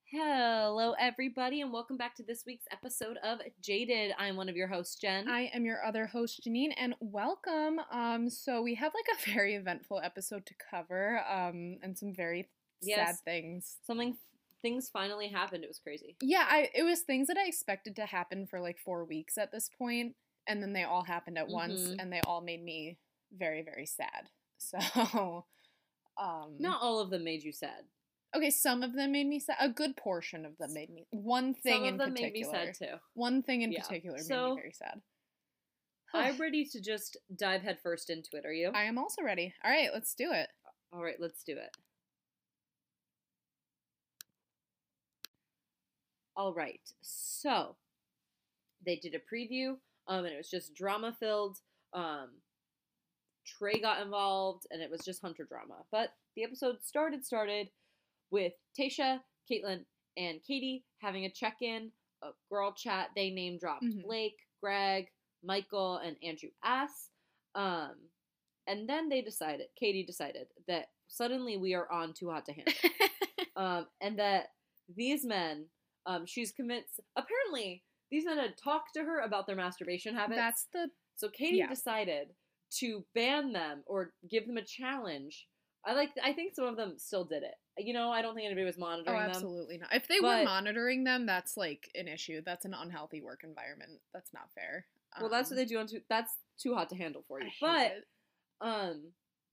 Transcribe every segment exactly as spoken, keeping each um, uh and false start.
Hello, everybody, and welcome back to this week's episode of Jaded. I'm one of your hosts, Jen. I am your other host, Janine, and welcome. Um, so we have like a very eventful episode to cover, um, and some very Yes. sad things. Something, things finally happened. It was crazy. Yeah, I it was things that I expected to happen for like four weeks at this point, and then they all happened at once, Mhm. and they all made me very, very sad. So, um, Not all of them made you sad. okay, some of them made me sad. A good portion of them made me. One thing Some of in them made particular. me sad too. One thing in Yeah. particular made So- me very sad. I'm ready to just dive headfirst into it. Are you? I am also ready. All right, let's do it. All right, let's do it. All right, so they did a preview, um, and it was just drama filled. Um, Trey got involved, and it was just Hunter drama. But the episode started started with Tasha, Caitlyn, and Katie having a check in, a girl chat. They name dropped Mhm. Blake, Greg, Michael, and Andrew Ass. Um, and then they decided, Katie decided that suddenly we are on Too Hot to Handle. um, and that these men, um, she's convinced, apparently, these men had talked to her about their masturbation habits. That's the So Katie yeah. decided to ban them or give them a challenge. I like. I think some of them still did it. You know, I don't think anybody was oh, monitoring them. absolutely not. If they But- were monitoring them, that's like an issue. That's an unhealthy work environment. That's not fair. Well, that's what Um, they do on. Too, that's too hot to handle for I you. hate But it. um,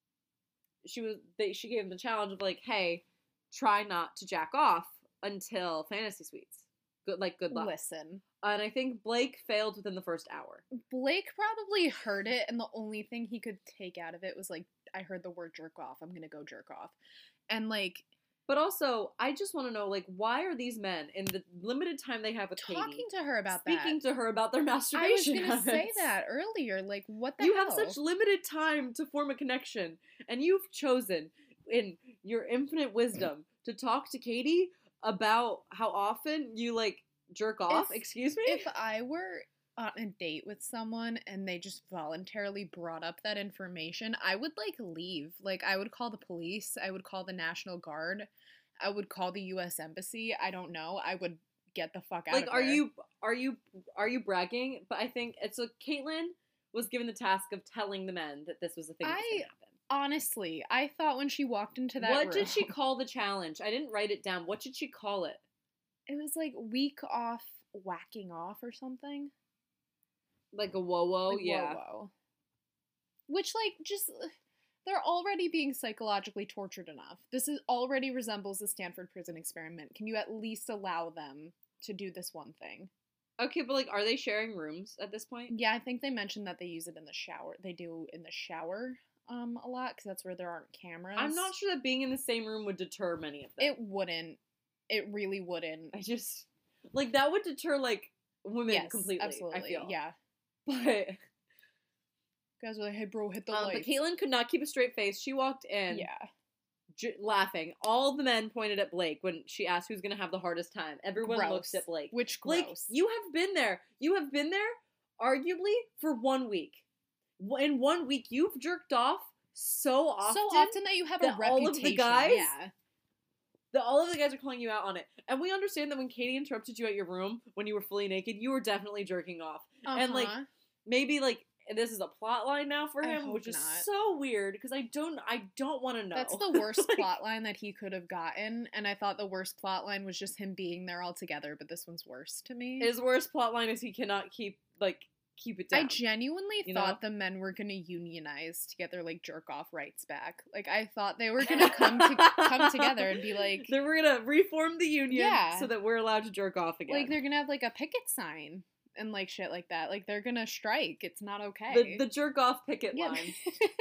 she was. They she gave them the challenge of like, hey, try not to jack off until Fantasy Suites. Good, like good luck. Listen, And I think Blake failed within the first hour. Blake probably heard it, and the only thing he could take out of it was like, I heard the word jerk off. I'm gonna go jerk off, and like But also, I just want to know, like, why are these men in the limited time they have with talking Katie to her about speaking that. to her about their I was masturbation gonna say habits? that earlier. Like, what the You hell? have such limited time to form a connection, and you've chosen, in your infinite wisdom, to talk to Katie about how often you, like, jerk off. If- Excuse me? If I were on a date with someone and they just voluntarily brought up that information, I would like leave. Like, I would call the police, I would call the National Guard, I would call the U S Embassy. I don't know. I would get the fuck out like, of are there. you are you are you bragging? But I think it's so. Caitlyn was given the task of telling the men that this was a thing that was going I- to happen. Honestly, I thought when she walked into that What room, did she call the challenge? I didn't write it down. What did she call it? it was like week off whacking off or something. Like a whoa whoa, Like, yeah. whoa, whoa. Which, like, just they're already being psychologically tortured enough. This is already resembles the Stanford prison experiment. Can you at least allow them to do this one thing? Okay, but like, are they sharing rooms at this point? Yeah, I think they mentioned that they use it in the shower. They do in the shower um a lot because that's where there aren't cameras. I'm not sure that being in the same room would deter many of them. It wouldn't. It really wouldn't. I just like that would deter like women Yes, completely. absolutely. I feel. Yeah. But Guys were like, "Hey, bro, hit the um, but lights." Caitlyn could not keep a straight face. She walked in, Yeah. j- laughing. All the men pointed at Blake when she asked who's going to have the hardest time. Everyone Gross. looks at Blake. Which Blake, gross. you have been there. You have been there, arguably for one week. W- In one week, you've jerked off so often. so often that you have a that reputation. all of the guys Yeah. that all of the guys are calling you out on it. And we understand that when Katie interrupted you at your room when you were fully naked, you were definitely jerking off. And, like, Uh-huh. Maybe like this is a plot line now for I him, hope which is not. so weird because I don't I don't want to know. That's the worst Like, plot line that he could have gotten, and I thought the worst plot line was just him being there all together, but this one's worse to me. His worst plot line is he cannot keep like keep it down. I genuinely you thought know? the men were gonna unionize to get their like jerk off rights back. Like I thought they were gonna come to come together and be like, they were gonna reform the union Yeah. so that we're allowed to jerk off again. like they're gonna have like a picket sign and like shit like that. Like they're gonna strike. It's not okay. the, the jerk off picket yeah. line.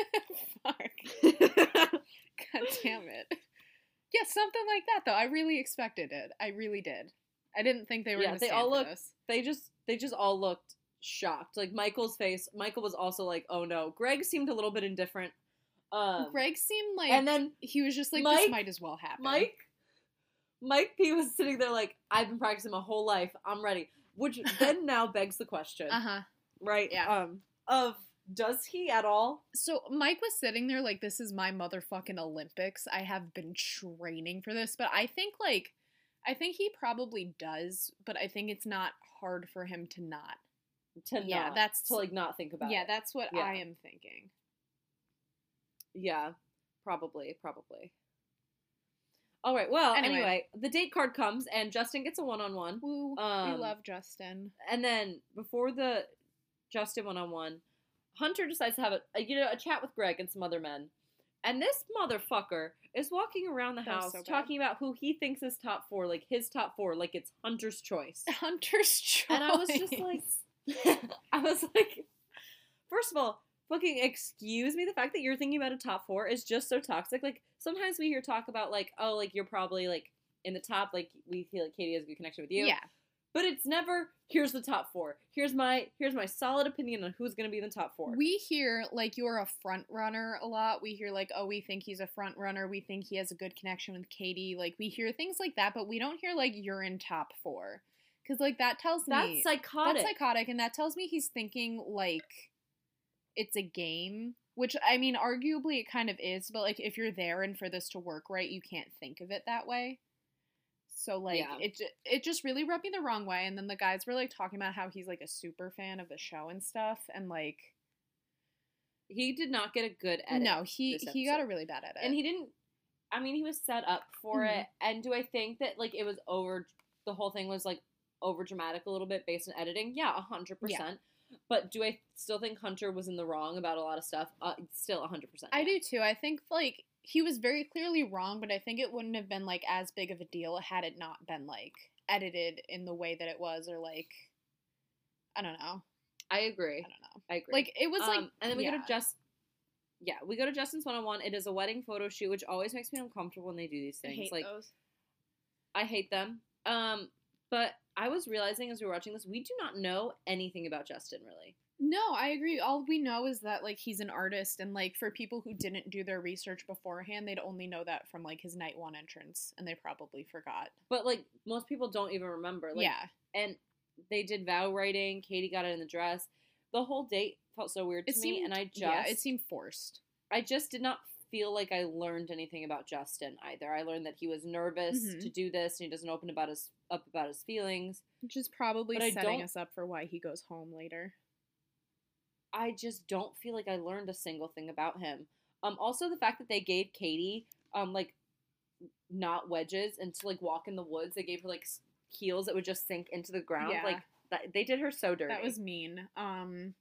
Fuck. God damn it. Yeah, something like that though. I really expected it. I really did. I didn't think they were Yeah, gonna they stand all for look- this. they just they just all looked shocked. Like Michael's face. Michael was also like, "Oh no." Greg seemed a little bit indifferent. Um, Greg seemed like and then he was just like, Mike- this might as well happen. Mike, Mike P was sitting there like, "I've been practicing my whole life. I'm ready." Which then now begs the question, Uh huh. right? Yeah. Um, of does he at all? So Mike was sitting there like, this is my motherfucking Olympics. I have been training for this. But I think like I think he probably does, but I think it's not hard for him to not. To Yeah, not, that's- to like not think about Yeah, it. that's what Yeah. I am thinking. Yeah, probably, probably. All right. Well, Anyway. anyway, the date card comes and Justin gets a one-on-one. Woo, we Um, love Justin. And then before the Justin one-on-one, Hunter decides to have a, a you know a chat with Greg and some other men. And this motherfucker is walking around the That was house so bad. talking about who he thinks is top four, like his top four, like it's Hunter's choice. Hunter's choice. And I was just like, I was like, first of all, fucking excuse me, the fact that you're thinking about a top four is just so toxic. Like, sometimes we hear talk about, like, oh, like, you're probably, like, in the top, like, we feel like Katie has a good connection with you. Yeah. But it's never, here's the top four. Here's my, here's my solid opinion on who's going to be in the top four. We hear, like, you're a front runner a lot. We hear, like, oh, we think he's a front runner. We think he has a good connection with Katie. Like, we hear things like that, but we don't hear, like, you're in top four. Because, like, that tells That's me... psychotic. That's psychotic, and that tells me he's thinking, like, it's a game. Which, I mean, arguably it kind of is, but, like, if you're there and for this to work right, you can't think of it that way. So, like, Yeah. it ju- it just really rubbed me the wrong way. And then the guys were, like, talking about how he's, like, a super fan of the show and stuff. And, like... He did not get a good edit. No, he this he got a episode. really bad edit. And he didn't, I mean, he was set up for Mhm. it. And do I think that, like, it was over, the whole thing was, like, over dramatic a little bit based on editing? Yeah, one hundred percent. But do I still think Hunter was in the wrong about a lot of stuff? Uh, still one hundred percent. I yeah. do too. I think, like, he was very clearly wrong, but I think it wouldn't have been, like, as big of a deal had it not been, like, edited in the way that it was, or, like, I don't know. I agree. I don't know. I agree. Like, it was, like, Um, and then we yeah. go to Just, yeah, we go to Justin's one-on-one. It is a wedding photo shoot, which always makes me uncomfortable when they do these I things. hate like, those. I hate them. Um, but I was realizing as we were watching this, we do not know anything about Justin, really. No, I agree. All we know is that, like, he's an artist, and, like, for people who didn't do their research beforehand, they'd only know that from, like, his night one entrance, and they probably forgot. But, like, most people don't even remember. Like, yeah. And they did vow writing. Katie got it in the dress. The whole date felt so weird to It me, seemed, and I just, yeah, it seemed forced. I just did not feel like I learned anything about Justin either. I learned that he was nervous Mhm. to do this, and he doesn't open about his up about his feelings. Which is probably But I setting don't- us up for why he goes home later. I just don't feel like I learned a single thing about him. Um, also the fact that they gave Katie, um, like, not wedges and to like walk in the woods. They gave her like s- heels that would just sink into the ground. Yeah. Like that, they did her so dirty. That was mean. Um,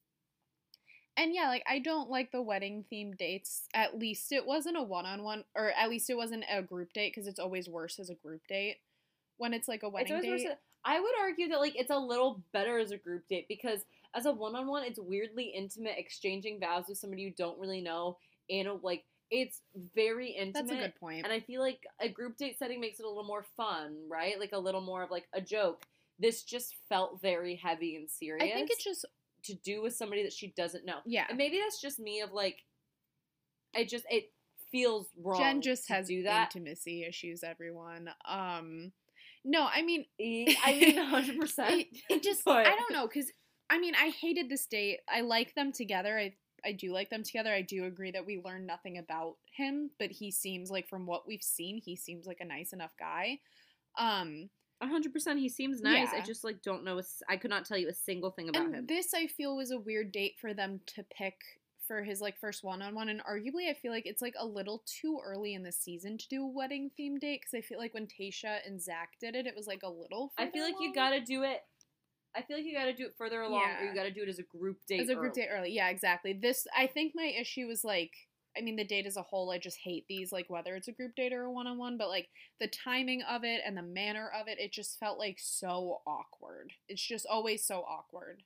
and yeah, like, I don't like the wedding themed dates. At least it wasn't a one on one, or at least it wasn't a group date, because it's always worse as a group date when it's like a It's wedding always worse date. than- I would argue that like it's a little better as a group date because as a one-on-one, it's weirdly intimate, exchanging vows with somebody you don't really know. In a like, it's very intimate. That's a good point. And I feel like a group date setting makes it a little more fun, right? Like a little more of like a joke. This just felt very heavy and serious. I think it's just, to do with somebody that she doesn't know. yeah. And maybe that's just me of like, it just it feels wrong. Jen just to has do that. intimacy issues, everyone. Um, no, I mean, I mean, one hundred percent. it, it just, But- I don't know, because, I mean, I hated this date. I like them together. I I do like them together. I do agree that we learn nothing about him, but he seems like, from what we've seen, he seems like a nice enough guy. Um, A hundred percent. He seems nice. I Yeah. just like don't know. A, s- I could not tell you a single thing about and him. this, I feel, was a weird date for them to pick for his, like, first one-on-one, and arguably I feel like it's, like, a little too early in the season to do a wedding-themed date, because I feel like when Tayshia and Zach did it, it was, like, a little I feel further like you along. gotta do it. I feel like you gotta do it further along, or Yeah. you gotta do it as a group date. As a group early. date early. Yeah, exactly. This, I think my issue is, like, I mean, the date as a whole, I just hate these, like, whether it's a group date or a one-on-one, but, like, the timing of it and the manner of it, it just felt, like, so awkward. It's just always so awkward.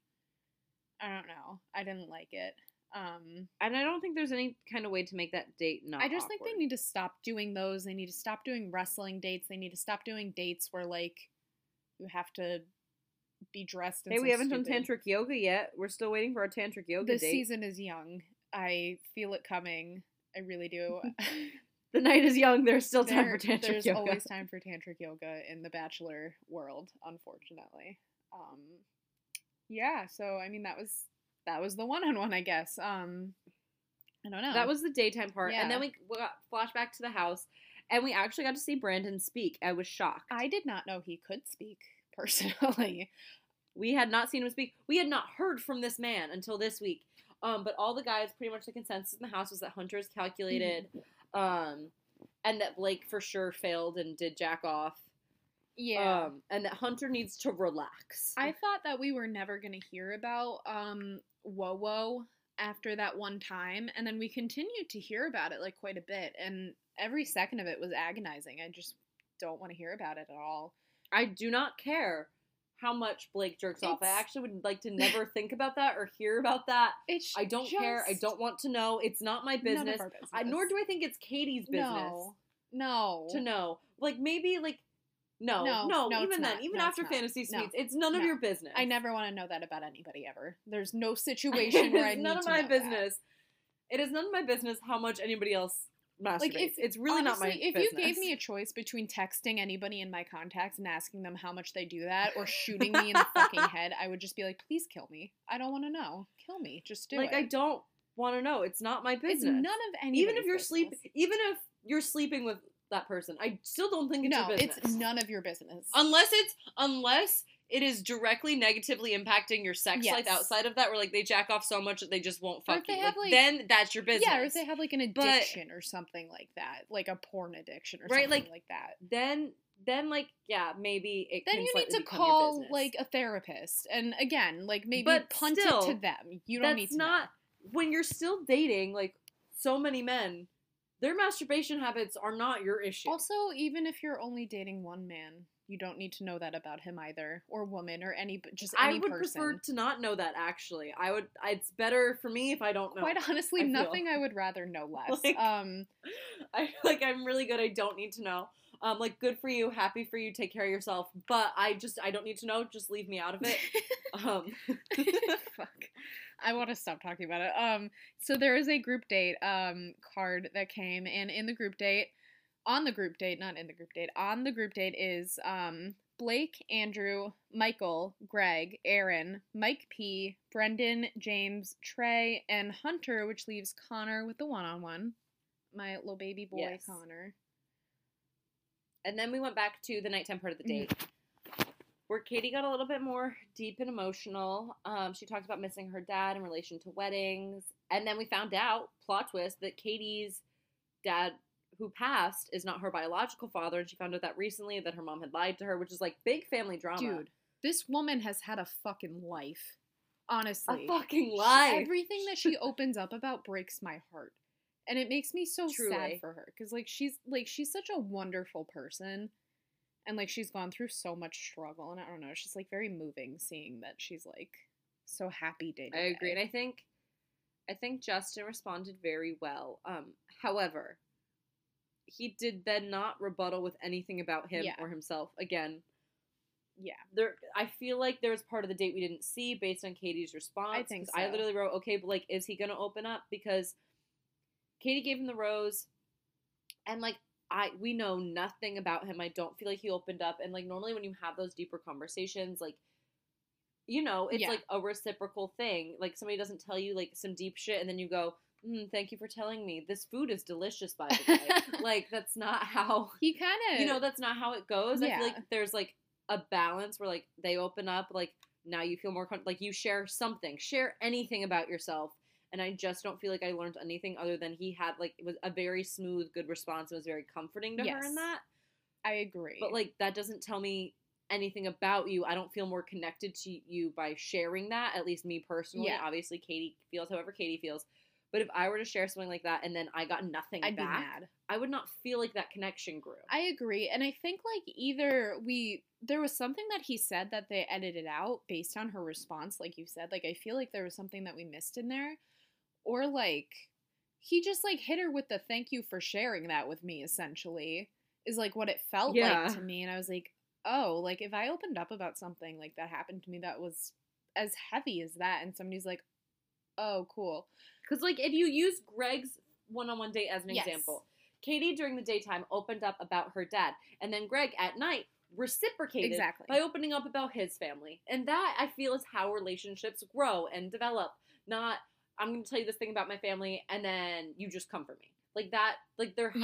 I don't know. I didn't like it. Um, And I don't think there's any kind of way to make that date not. I just think awkward. they need to stop doing those. They need to stop doing wrestling dates. They need to stop doing dates where, like, you have to be dressed in Hey, some we haven't done stupid- tantric yoga yet. We're still waiting for our tantric yoga The date. season is young. I feel it coming. I really do. The night is young. There's still time There- for tantric there's yoga. always time for tantric yoga in the Bachelor world, unfortunately. Um, yeah, so I mean that was that was the one-on-one, I guess. Um, I don't know. That was the daytime part, and then Yeah. we got flashback to the house, And we actually got to see Brandon speak. I was shocked. I did not know he could speak, personally. We had not seen him speak. We had not heard from this man until this week. Um, but all the guys, pretty much the consensus in the house was that Hunter's calculated, mm-hmm. um, and that Blake for sure failed and did jack off. Yeah. Um, and that Hunter needs to relax. I thought that we were never going to hear about um, Wowo after that one time, and then we continued to hear about it, like, quite a bit, and every second of it was agonizing. I just don't want to hear about it at all. I do not care how much Blake jerks it's, off. I actually would like to never think about that or hear about that. It's I don't care. I don't want to know. It's not my business. None of our business. I, nor do I think it's Katie's business. No. No. To know. Like, maybe, like, no. No, No, no even then. not. Even no, after it's Fantasy no. Suites. It's none no. of your business. I never want to know that about anybody ever. There's no situation where I need to know It's none of my business. That. It is none of my business how much anybody else masturbates. Like, if, it's really honestly, not my if business. You gave me a choice between texting anybody in my contacts and asking them how much they do that or shooting me in the fucking head, I would just be like, please kill me. I don't want to know. Kill me. Just do like, it. Like, I don't want to know. It's not my business. It's none of anybody's Even if you're business. sleep, even if you're sleeping with that person, I still don't think it's no, your business. it's none of your business. Unless it's, unless it is directly negatively impacting your sex yes. life outside of that, where, like, they jack off so much that they just won't fuck you. Have, like, like, then that's your business. Yeah, or if they have, like, an addiction but, or something like that. Like a porn addiction or right, something like, like that. Then, then, like, yeah, maybe it then can you need to become call, your business. like, a therapist. And, again, like, maybe but punt still, it to them. You don't need to That's not, know. when you're still dating, like, so many men, their masturbation habits are not your issue. Also, even if you're only dating one man, you don't need to know that about him either, or woman, or any, just any I would person. prefer to not know that, actually. I would, it's better for me if I don't know. Quite honestly, I nothing I would rather know less. Like, um, I, like, I'm really good, I don't need to know. Um, like, good for you, happy for you, take care of yourself, but I just, I don't need to know, just leave me out of it. um. Fuck. I want to stop talking about it. Um, so there is a group date um card that came, and in the group date, on the group date, not in the group date, on the group date is um Blake, Andrew, Michael, Greg, Aaron, Mike P, Brendan, James, Trey, and Hunter, which leaves Connor with the one-on-one. My little baby boy, yes. Connor. And then we went back to the nighttime part of the date. Mm-hmm. Where Katie got a little bit more deep and emotional. Um, she talked about missing her dad in relation to weddings. And then we found out, plot twist, that Katie's dad, who passed, is not her biological father. And she found out that recently, that her mom had lied to her, which is like big family drama. Dude, this woman has had a fucking life. Honestly. A fucking life. She, everything that she opens up about breaks my heart. And it makes me so Truly. sad for her. Because, like, she's, like, she's such a wonderful person. And, like, she's gone through so much struggle, and I don't know, it's just, like, very moving seeing that she's, like, so happy day to day. I agree, and I think, I think Justin responded very well. Um, however, he did then not rebuttal with anything about him yeah. or himself. Again, yeah, there. I feel like there was part of the date we didn't see based on Katie's response. I think so. I literally wrote, okay, but, like, is he gonna open up? Because Katie gave him the rose, and, like, I we know nothing about him. I don't feel like he opened up. And, like, normally when you have those deeper conversations, like, you know, it's, yeah. like, a reciprocal thing. Like, somebody doesn't tell you, like, some deep shit, and then you go, mm, thank you for telling me. This food is delicious, by the way. Like, that's not how... He kind of... You know, that's not how it goes. Yeah. I feel like there's, like, a balance where, like, they open up, like, now you feel more... Con- like, you share something. Share anything about yourself. And I just don't feel like I learned anything other than he had, like, it was a very smooth, good response. It was very comforting to yes. her in that. I agree. But, like, that doesn't tell me anything about you. I don't feel more connected to you by sharing that, at least me personally. Yeah. Obviously, Katie feels however Katie feels. But if I were to share something like that and then I got nothing I'd back, be mad. I would not feel like that connection grew. I agree. And I think, like, either we... There was something that he said that they edited out based on her response, like you said. Like, I feel like there was something that we missed in there. Or, like, he just, like, hit her with the thank you for sharing that with me, essentially, is, like, what it felt yeah. like to me. And I was like, oh, like, if I opened up about something, like, that happened to me that was as heavy as that, and somebody's like, oh, cool. Because, like, if you use Greg's one-on-one date as an yes. example, Katie, during the daytime, opened up about her dad, and then Greg, at night, reciprocated exactly. by opening up about his family. And that, I feel, is how relationships grow and develop, not... I'm going to tell you this thing about my family, and then you just come for me. Like that, like there has, yeah.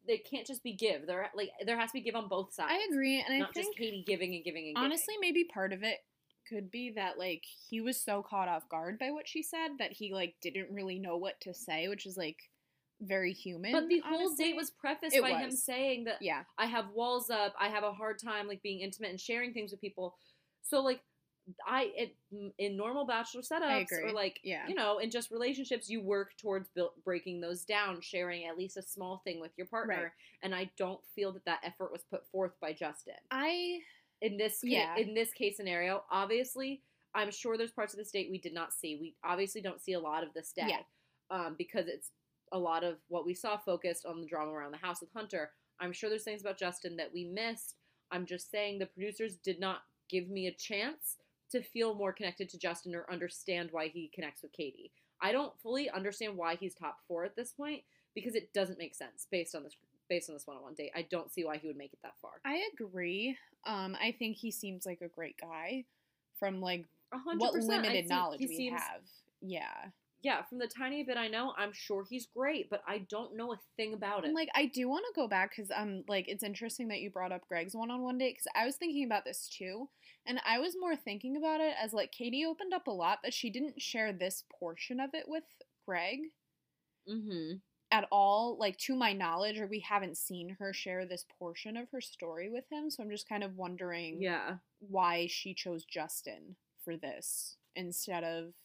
they can't just be give. There like there has to be give on both sides. I agree, and I not think just Katie giving and giving and honestly, giving. maybe part of it could be that like he was so caught off guard by what she said that he like didn't really know what to say, which is like very human. But the whole honestly. date was prefaced It by was. him saying that yeah, I have walls up, I have a hard time like being intimate and sharing things with people. So like I it, in normal bachelor setups agree. or like Yeah. you know in just relationships you work towards build, breaking those down, sharing at least a small thing with your partner. Right. And I don't feel that that effort was put forth by Justin. I in this ca- Yeah. in this case scenario, obviously, I'm sure there's parts of this date we did not see. We obviously don't see a lot of this day, Yeah. um, because it's a lot of what we saw focused on the drama around the house with Hunter. I'm sure there's things about Justin that we missed. I'm just saying the producers did not give me a chance to feel more connected to Justin or understand why he connects with Katie. I don't fully understand why he's top four at this point because it doesn't make sense based on this based on this one-on-one date. I don't see why he would make it that far. I agree. Um, I think he seems like a great guy from like one hundred what percent. I limited see- knowledge he we seems- have. Yeah. Yeah, from the tiny bit I know, I'm sure he's great, but I don't know a thing about it. And like I do want to go back because um like it's interesting that you brought up Greg's one-on-one date because I was thinking about this too, and I was more thinking about it as like Katie opened up a lot that she didn't share this portion of it with Greg Mm-hmm. at all, like to my knowledge, or we haven't seen her share this portion of her story with him. So I'm just kind of wondering Yeah. why she chose Justin for this instead of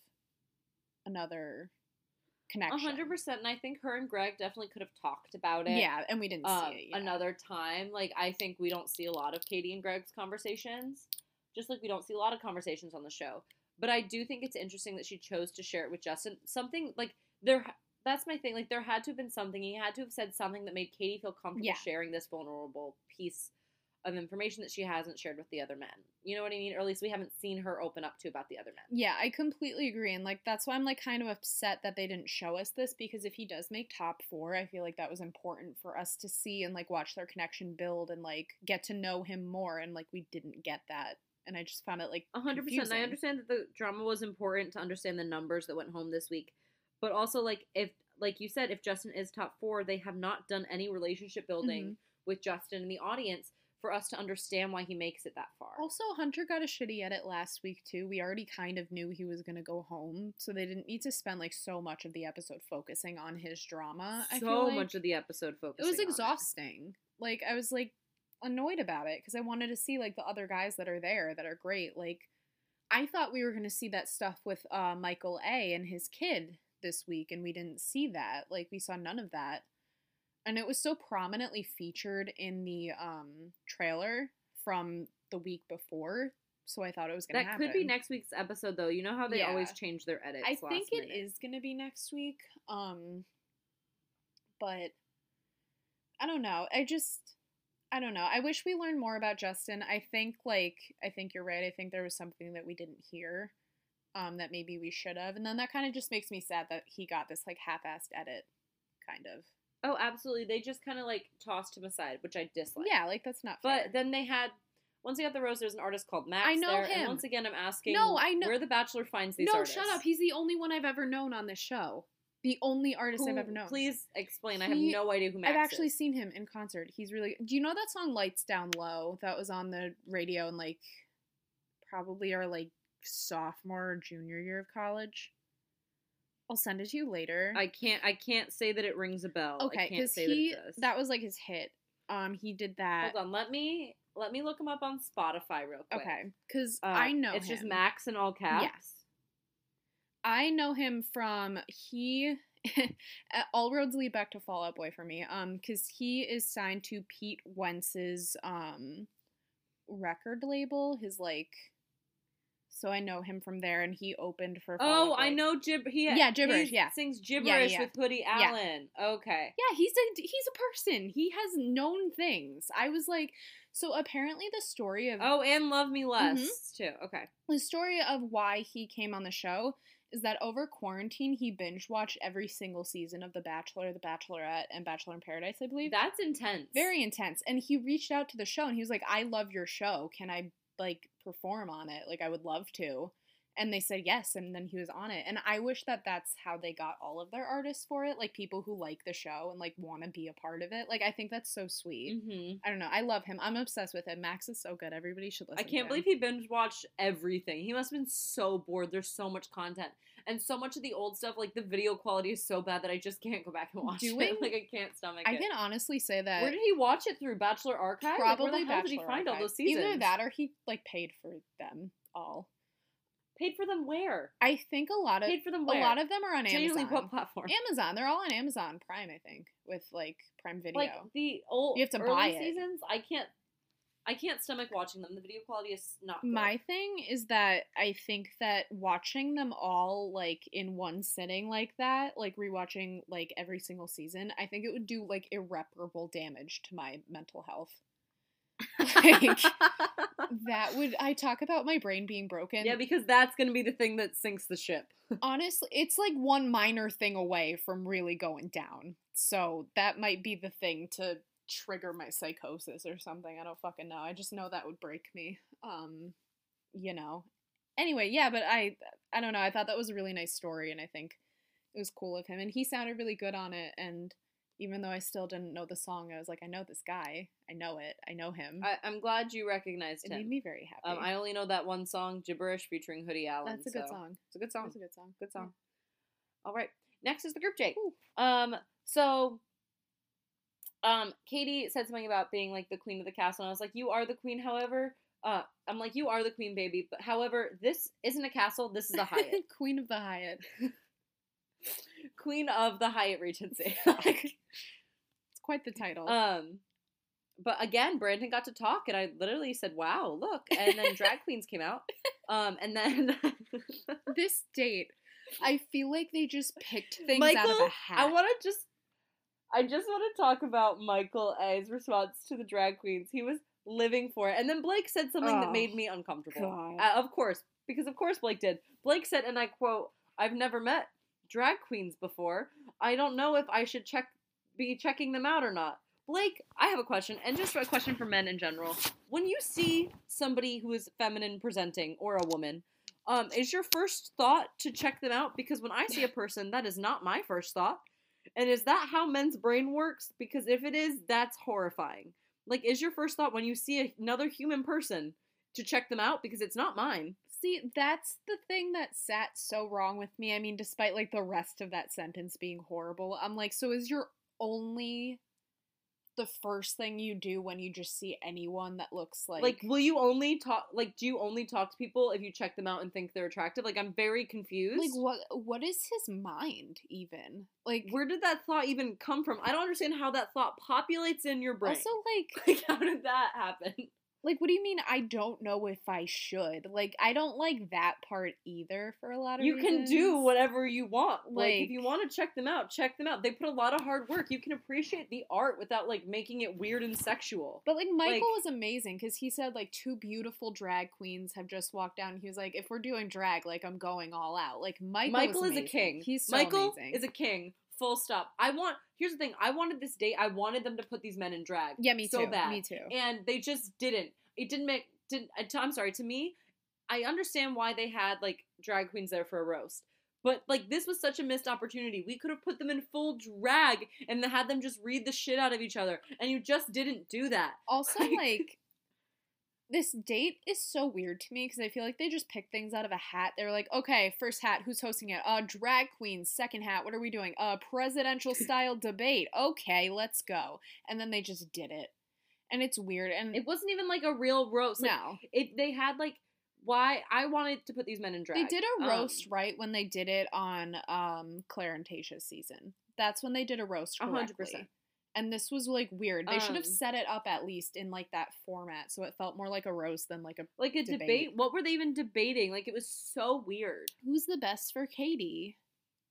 another connection. A hundred percent, and I think her and Greg definitely could have talked about it. Yeah, and we didn't um, see it yet. another time. Like I think we don't see a lot of Katie and Greg's conversations, just like we don't see a lot of conversations on the show. But I do think it's interesting that she chose to share it with Justin. Something like there. That's my thing. Like there had to have been something. He had to have said something that made Katie feel comfortable Yeah. sharing this vulnerable piece of information that she hasn't shared with the other men. You know what I mean? Or at least we haven't seen her open up to about the other men. Yeah, I completely agree. And like that's why I'm like kind of upset that they didn't show us this because if he does make top four, I feel like that was important for us to see and like watch their connection build and like get to know him more, and like we didn't get that. And I just found it like A hundred percent. And I confusing. understand that the drama was important to understand the numbers that went home this week, but also like if, like you said, if Justin is top four, they have not done any relationship building Mhm. with Justin in the audience for us to understand why he makes it that far. Also, Hunter got a shitty edit last week too. We already kind of knew he was gonna go home, so they didn't need to spend like so much of the episode focusing on his drama. I feel so like. much of the episode It focusing. was on exhausting. Like I was like annoyed about it because I wanted to see like the other guys that are there that are great. Like I thought we were gonna see that stuff with uh, Michael A and his kid this week, and we didn't see that. Like we saw none of that, and it was so prominently featured in the um, trailer from the week before. So I thought it was gonna That happen. could be next week's episode, though. You know how they Yeah. always change their edits. I last think it minute. is gonna be next week. Um, but I don't know. I just I don't know. I wish we learned more about Justin. I think like I think you're right. I think there was something that we didn't hear, um, that maybe we should have, and then that kind of just makes me sad that he got this like half-assed edit, kind of. Oh, absolutely. They just kind of like tossed him aside, which I dislike. Yeah, like that's not fair. But then they had, once they got the rose, there's an artist called Max I know there. him. And once again, I'm asking No, I know- where the Bachelor finds these no, artists. shut up. He's the only one I've ever known on this show. The only artist Who- I've ever known. Please explain. I He- have no idea who Max I've actually is. seen him in concert. He's really. Do you know that song "Lights Down Low" that was on the radio in like probably our like sophomore or junior year of college? I'll send it to you later. I can't. I can't say that it rings a bell. okay, I can't because say he that it does. that was like his hit. Um, he did that. Hold on. Let me let me look him up on Spotify real quick. Okay, because Uh, I know it's him. just Max in all caps. Yes. I know him from he. All roads lead back to Fall Out Boy for me. Um, because he is signed to Pete Wentz's um record label. His like, so I know him from there, and he opened for. Fall Oh, Out Boy. I know gib. He Yeah, gibberish, he yeah. sings gibberish yeah. with Hoodie Yeah. Allen. Okay. Yeah, he's a he's a person. He has known things. I was like, so apparently the story of Oh, and Love Me Less Mhm. too. Okay. the story of why he came on the show is that over quarantine he binge watched every single season of The Bachelor, The Bachelorette, and Bachelor in Paradise, I believe. That's intense. Very intense. And he reached out to the show and he was like, I love your show. Can I like perform on it? Like I would love to. And they said yes, and then he was on it. And I wish that that's how they got all of their artists for it, like people who like the show and like want to be a part of it. Like I think that's so sweet. Mm-hmm. I don't know. I love him. I'm obsessed with him. Max is so good. Everybody should listen. I can't to believe him. he binge watched everything. He must have been so bored. There's so much content. And so much of the old stuff, like the video quality is so bad that I just can't go back and watch Doing- it. Like I can't stomach I it. can honestly say that. Where did he watch it through? Bachelor Archive? Like, Probably where the hell Bachelor did he find all Archive. those seasons? Either that or he like paid for them all. Paid for them where? I think a lot of Paid for them a where? lot of them are on Genuinely, Amazon. what platform? Amazon. They're all on Amazon Prime, I think, with like Prime Video. Like the old You have to early buy it. seasons, I can't. I can't stomach watching them. The video quality is not good. My thing is that I think that watching them all like in one sitting like that, like rewatching like every single season, I think it would do like irreparable damage to my mental health. Like that would I talk about my brain being broken. Yeah, because that's gonna be the thing that sinks the ship. Honestly, it's like one minor thing away from really going down. So that might be the thing to trigger my psychosis or something. I don't fucking know. I just know that would break me. Um, you know. Anyway, yeah, but I I don't know. I thought that was a really nice story, and I think it was cool of him. And he sounded really good on it. And even though I still didn't know the song, I was like, I know this guy. I know it. I know him. I, I'm glad you recognized it him. made me very happy. Um, I only know that one song, Gibberish, featuring Hoodie Allen. That's a good so- song. It's a good song. That's a good song. Good song. All right. Next is the group Jake. Ooh. Um, so, um, Katie said something about being like the queen of the castle, and I was like, you are the queen, however, uh, I'm like, you are the queen, baby, but however, this isn't a castle, this is a Hyatt. Queen of the Hyatt. Queen of the Hyatt Regency. It's quite the title. um, but again, Brandon got to talk, and I literally said, wow, look, and then drag queens came out, um, and then... This date, I feel like they just picked things Michael, out of a hat. I want to just, I just want to talk about Michael A's response to the drag queens. He was living for it. And then Blake said something Oh, that made me uncomfortable. God. Uh, of course, because of course Blake did. Blake said, and I quote, I've never met drag queens before. I don't know if I should check, be checking them out or not. Blake, I have a question, and just a question for men in general. When you see somebody who is feminine presenting, or a woman, Um, is your first thought to check them out? Because when I see a person, that is not my first thought. And is that how men's brain works? Because if it is, that's horrifying. Like, is your first thought when you see another human person to check them out? Because it's not mine. See, that's the thing that sat so wrong with me. I mean, despite, like, the rest of that sentence being horrible, I'm like, so is your only... the first thing you do when you just see anyone that looks like... Like, will you only talk, like, do you only talk to people if you check them out and think they're attractive? Like, I'm very confused. Like, what? what is his mind, even? Like, Where did that thought even come from? I don't understand how that thought populates in your brain. also, like... Like, how did that happen? Like, what do you mean I don't know if I should? Like, I don't like that part either for a lot of You reasons. can do whatever you want. Like, if Like- you want to check them out, check them out. They put a lot of hard work. You can appreciate the art without, like, making it weird and sexual. But, like, Michael Like- was amazing because he said, like, two beautiful drag queens have just walked down. And he was like, if we're doing drag, like, I'm going all out. Like, Michael, Michael is, is a amazing. king. He's so Michael amazing. is a king. Full stop. I want, here's the thing. I wanted this date, I wanted them to put these men in drag. Yeah, me so too. bad. Me too. And they just didn't. It didn't make, didn't, I'm sorry, to me, I understand why they had, like, drag queens there for a roast. But, like, this was such a missed opportunity. We could have put them in full drag and had them just read the shit out of each other. And you just didn't do that. Also, Like- like, this date is so weird to me because I feel like they just picked things out of a hat. They were like, okay, first hat, who's hosting it? Uh, drag queens. Second hat, what are we doing? Uh, presidential style debate. Okay, let's go. And then they just did it. And it's weird. And It wasn't even, like, a real roast. Like, no. It, they had, like, why, I wanted to put these men in drag. They did a Um, roast right when they did it on um, Claire and Tayshia's season. That's when they did a roast A correctly. hundred percent. And this was, like, weird. They should have Um, set it up at least in, like, that format so it felt more like a roast than, like, a... Like, a debate. debate. What were they even debating? Like, it was so weird. Who's the best for Katie?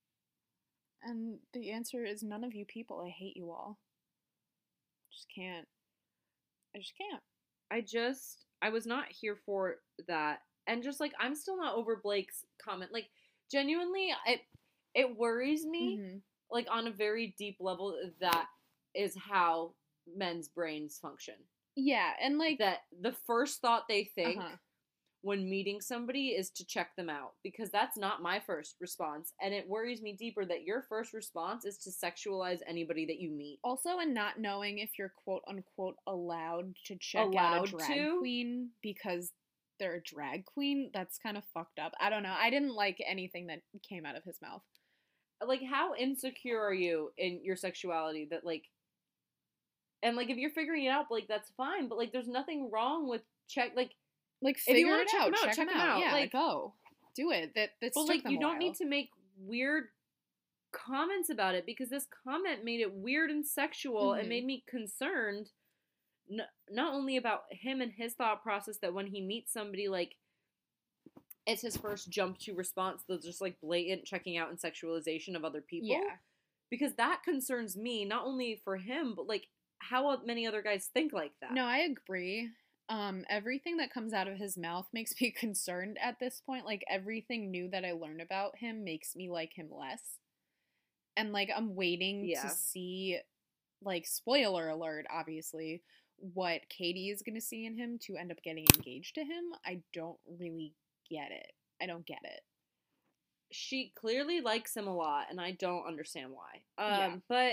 And the answer is none of you people. I hate you all. Just can't. I just can't. I just, I was not here for that. And just, like, I'm still not over Blake's comment. Like, genuinely, it, it worries me, Mhm. like, on a very deep level, that is how men's brains function. Yeah, and, like... That the first thought they think, uh-huh. when meeting somebody is to check them out, because that's not my first response, and it worries me deeper that your first response is to sexualize anybody that you meet. Also, and not knowing if you're quote unquote allowed to check allowed out a drag to? queen because they're a drag queen, that's kind of fucked up. I don't know. I didn't like anything that came out of his mouth. Like, how insecure are you in your sexuality that, like, and, like, if you're figuring it out, like, that's fine, but, like, there's nothing wrong with check, like, Like, figure if you it check out, them out, check, check them out. out. Yeah, like, go. Do it. That, that's But, like, you don't need to make weird comments about it, because this comment made it weird and sexual mm-hmm. and made me concerned, n- not only about him and his thought process that when he meets somebody, like, it's his first jump to response, the just, like, blatant checking out and sexualization of other people. Yeah. Because that concerns me, not only for him, but, like, how many other guys think like that. No, I agree. Um, everything that comes out of his mouth makes me concerned at this point. Like, everything new that I learn about him makes me like him less. And, like, I'm waiting yeah. to see, like, spoiler alert, obviously, what Katie is going to see in him to end up getting engaged to him. I don't really get it. I don't get it. She clearly likes him a lot, and I don't understand why. Um, yeah. But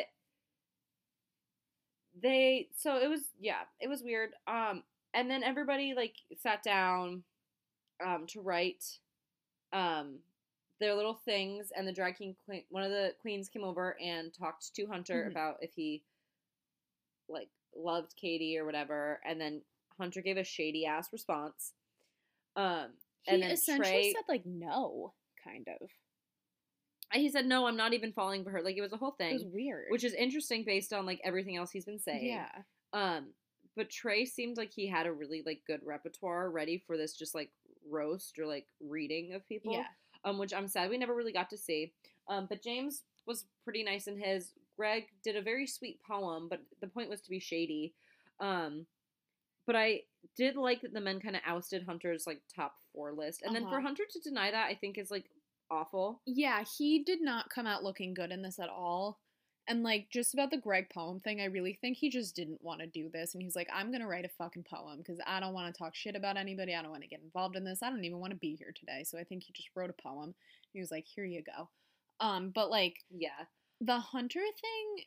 they, so it was, yeah, it was weird. Um, and then everybody, like, sat down um, to write um, their little things, and the drag king, queen, one of the queens came over and talked to Hunter mm-hmm. about if he, like, loved Katie or whatever, and then Hunter gave a shady-ass response. Um, he and then essentially Trey, said, like, no, kind of. He said, no, I'm not even falling for her. Like, it was a whole thing. It was weird. Which is interesting based on, like, everything else he's been saying. Yeah. Um, but Trey seemed like he had a really, like, good repertoire ready for this just, like, roast or, like, reading of people. Yeah. Um, which I'm sad we never really got to see. Um, but James was pretty nice in his. Greg did a very sweet poem, but the point was to be shady. Um, but I did like that the men kind of ousted Hunter's, like, top four list. And uh-huh. then for Hunter to deny that, I think is, like, awful. Yeah, he did not come out looking good in this at all. And, like, just about the Greg poem thing, I really think he just didn't want to do this. And he's like, I'm going to write a fucking poem because I don't want to talk shit about anybody. I don't want to get involved in this. I don't even want to be here today. So I think he just wrote a poem. He was like, here you go. Um, but, like, yeah, the Hunter thing,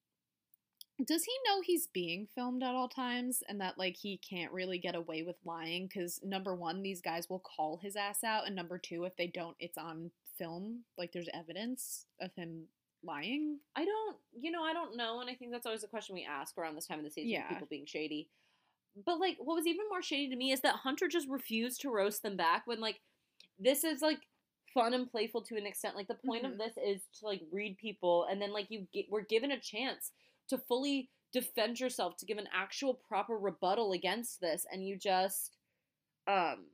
does he know he's being filmed at all times and that, like, he can't really get away with lying? Because, number one, these guys will call his ass out. And number two, if they don't, it's on film. Like, there's evidence of him lying. I don't, you know, I don't know. And I think that's always a question we ask around this time of the season, yeah. people being shady. But, like, what was even more shady to me is that Hunter just refused to roast them back when, like, this is, like, fun and playful to an extent. Like, the point mm-hmm. of this is to, like, read people, and then, like, you get, we're given a chance to fully defend yourself, to give an actual proper rebuttal against this, and you just um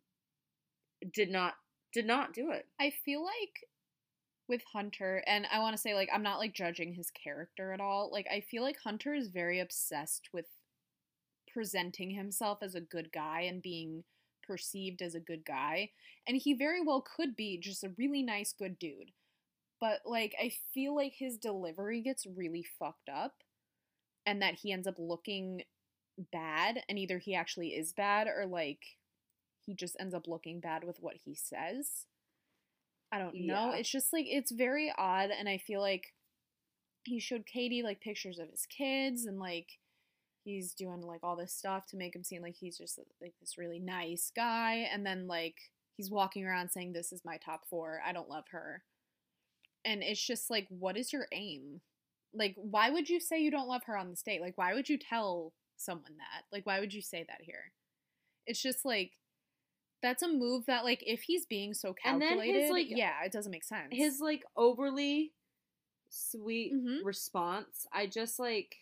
did not did not do it. I feel like with Hunter, and I want to say, like, I'm not, like, judging his character at all. Like, I feel like Hunter is very obsessed with presenting himself as a good guy and being perceived as a good guy, and he very well could be just a really nice, good dude. But, like, I feel like his delivery gets really fucked up. And that he ends up looking bad, and either he actually is bad, or, like, he just ends up looking bad with what he says. I don't know. Yeah. It's just, like, it's very odd, and I feel like he showed Katie, like, pictures of his kids, and, like, he's doing, like, all this stuff to make him seem like he's just, like, this really nice guy, and then, like, he's walking around saying, this is my top four, I don't love her. And it's just, like, what is your aim? Like, why would you say you don't love her on this date? Like, why would you tell someone that? Like, why would you say that here? It's just, like, that's a move that, like, if he's being so calculated, and then his, like, yeah, it doesn't make sense. His, like, overly sweet mm-hmm. response, I just, like,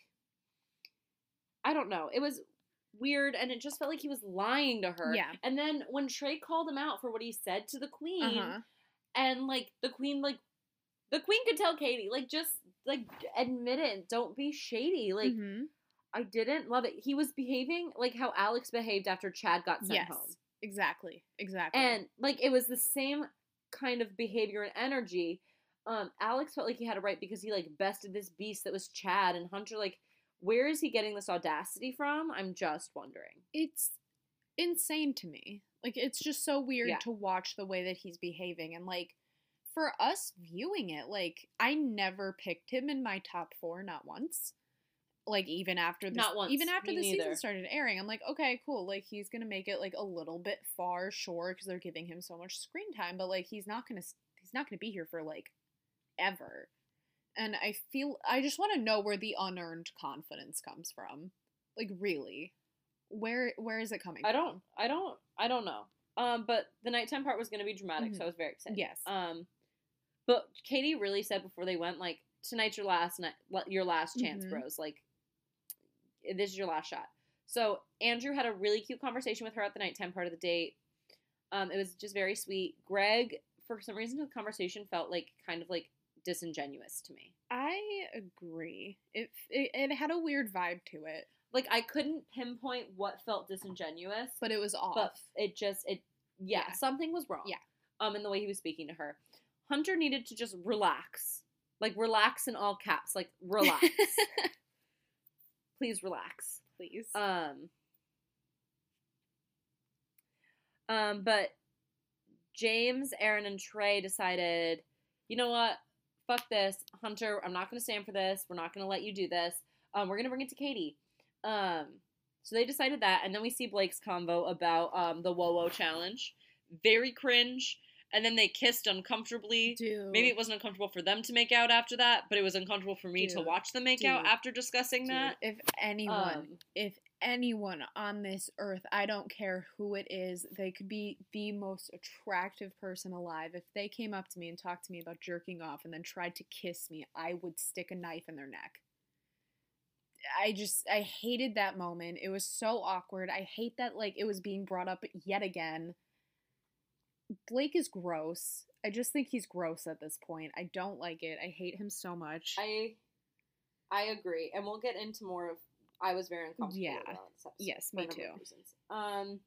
I don't know. It was weird, and it just felt like he was lying to her. Yeah. And then when Trey called him out for what he said to the queen, uh-huh. and, like, the queen, like, the queen could tell Katie, like, just, like, admit it. Don't be shady. Like, mm-hmm. I didn't love it. He was behaving like how Alex behaved after Chad got sent yes, home. Exactly. Exactly. And, like, it was the same kind of behavior and energy. Um, Alex felt like he had a right because he, like, bested this beast that was Chad. And Hunter, like, where is he getting this audacity from? I'm just wondering. It's, insane to me. Like, it's just so weird Yeah. to watch the way that he's behaving. And, like, for us viewing it, like, I never picked him in my top four, not once. Like, even after this, Not once. even after Me the neither. season started airing, I'm like, okay, cool. Like, he's gonna make it, like, a little bit far, sure, because they're giving him so much screen time. But, like, he's not gonna, he's not gonna be here for, like, ever. And I feel, I just want to know where the unearned confidence comes from. Like, really. Where where is it coming I from? don't, I don't, I don't know. Um, but the nighttime part was going to be dramatic, so I was very excited. Yes. Um, but Katie really said before they went, like, tonight's your last night, your last chance, Mhm. bros. Like, this is your last shot. So Andrew had a really cute conversation with her at the nighttime part of the date. Um, it was just very sweet. Greg, for some reason, the conversation felt like kind of like disingenuous to me. I agree. It, it it had a weird vibe to it, Like, I couldn't pinpoint what felt disingenuous, but it was off. but it just it yeah, Yeah. something was wrong. Yeah. Um, in the way he was speaking to her, Hunter needed to just relax, like relax in all caps, like relax. Please relax. Please. Um. Um, but James, Aaron, and Trey decided, you know what? Fuck this, Hunter. I'm not going to stand for this. We're not going to let you do this. Um, we're going to bring it to Katie. Um, so they decided that, and then we see Blake's convo about um the Whoa Whoa challenge. Very cringe. And then they kissed uncomfortably. Dude. Maybe it wasn't uncomfortable for them to make out after that, but it was uncomfortable for me to Dude. watch them make out Dude. after discussing Dude, that. if anyone, Um, if anyone on this earth, I don't care who it is, they could be the most attractive person alive. If they came up to me and talked to me about jerking off and then tried to kiss me, I would stick a knife in their neck. I just, I hated that moment. It was so awkward. I hate that, like, it was being brought up yet again. Blake is gross. I just think he's gross at this point. I don't like it. I hate him so much. I I agree, and we'll get into more of. I was very uncomfortable. Yeah. with all this episode Yes, for me a number of too. reasons. Um.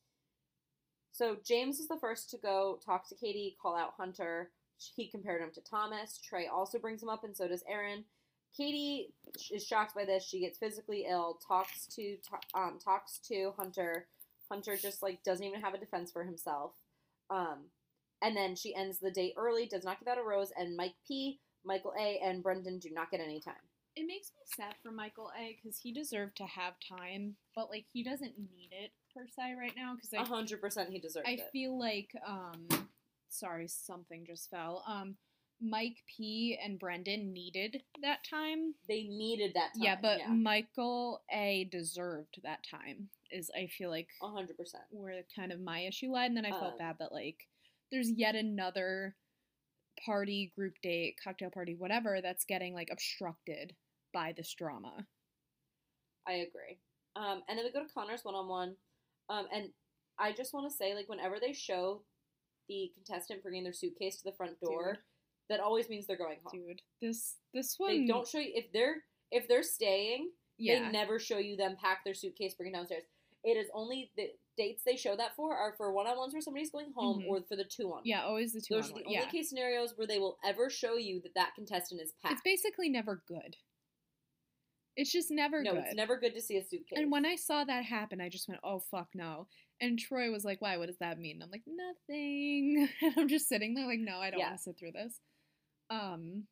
So James is the first to go talk to Katie, call out Hunter. He compared him to Thomas. Trey also brings him up, and so does Aaron. Katie is shocked by this. She gets physically ill. Talks to um talks to Hunter. Hunter just like doesn't even have a defense for himself. Um, and then she ends the date early. Does not give out a rose. And Mike P, Michael A, and Brendan do not get any time. It makes me sad for Michael A because he deserved to have time, but like he doesn't need it per se right now because I A hundred percent, he deserved I it. feel like um sorry something just fell um Mike P and Brendan needed that time. They needed that time. Yeah, but yeah. Michael A deserved that time. Is I feel like A hundred percent. where kind of my issue lied, and then I felt Um, bad that like there's yet another party, group date, cocktail party, whatever that's getting like obstructed by this drama. I agree. Um, and then we go to Connor's one-on-one. Um, and I just want to say, like, whenever they show the contestant bringing their suitcase to the front door, Dude. that always means they're going home. Dude, this this one They don't show you if they're if they're staying. yeah. They never show you them pack their suitcase, bring it downstairs. It is only the dates they show that for are for one-on-ones where somebody's going home Mhm. or for the two-on-one. Yeah, always the two Those on are the one. only Yeah. case scenarios where they will ever show you that that contestant is packed. It's basically never good. It's just never no, good. it's never good to see a suitcase. And when I saw that happen, I just went, "Oh fuck no!" And Troy was like, "Why? What does that mean?" And I'm like, "Nothing." And I'm just sitting there like, "No, I don't Yeah. want to sit through this." Um,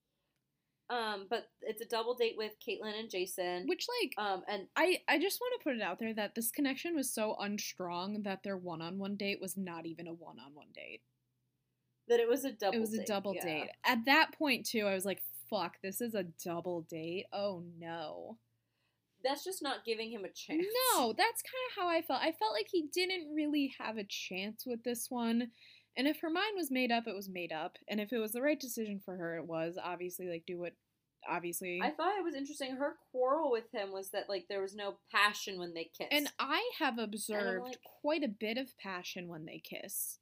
um, but it's a double date with Caitlin and Jason. which like um, and I I just want to put it out there that this connection was so unstrong that their one-on-one date was not even a one-on-one date. that it was a double. It was a date, double yeah. date. At that point too, I was like, "Fuck, this is a double date." Oh no. That's just not giving him a chance. No, that's kind of how I felt. I felt like he didn't really have a chance with this one. And if her mind was made up, it was made up. And if it was the right decision for her, it was. Obviously, like, do what, obviously. I thought it was interesting. Her quarrel with him was that like there was no passion when they kissed. And I have observed like- quite a bit of passion when they kiss.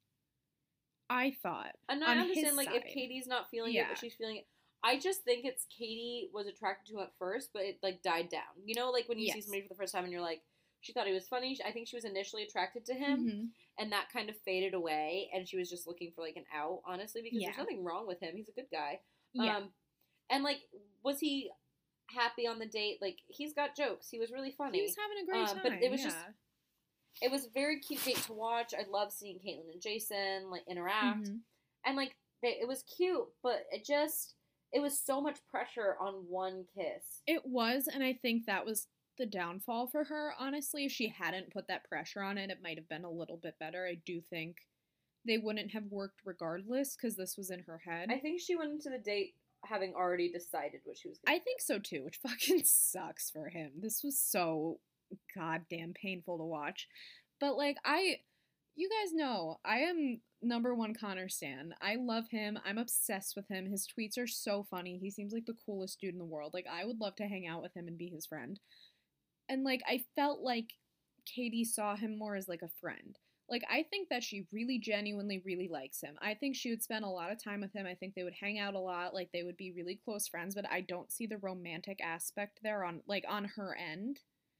I thought. And on I understand his like if side. Katie's not feeling it, Yeah. but she's feeling it. I just think it's Katie was attracted to him at first, but it like died down. You know, like when you see Yes. somebody for the first time and you're like, she thought he was funny. I think she was initially attracted to him, Mhm. and that kind of faded away, and she was just looking for like an out, honestly, because there's Yeah. nothing wrong with him. He's a good guy. Yeah. Um, and like, was he happy on the date? Like, he's got jokes. He was really funny. He was having a great um, time. but it was just- yeah. it was a very cute date to watch. I love seeing Caitlyn and Jason like interact, Mm-hmm. and like they, it was cute, but it just it was so much pressure on one kiss. It was, and I think that was the downfall for her, honestly. If she hadn't put that pressure on it, it might have been a little bit better. I do think they wouldn't have worked regardless, because this was in her head. I think she went into the date having already decided what she was going I to think so too, which fucking sucks for him. This was so goddamn painful to watch. But, like, I, you guys know, I am number one Connor stan. I love him. I'm obsessed with him. His tweets are so funny. He seems like the coolest dude in the world. Like, I would love to hang out with him and be his friend. And, like, I felt like Katie saw him more as, like, a friend. Like, I think that she really genuinely really likes him. I think she would spend a lot of time with him. I think they would hang out a lot. Like, they would be really close friends. But I don't see the romantic aspect there on, like, on her end.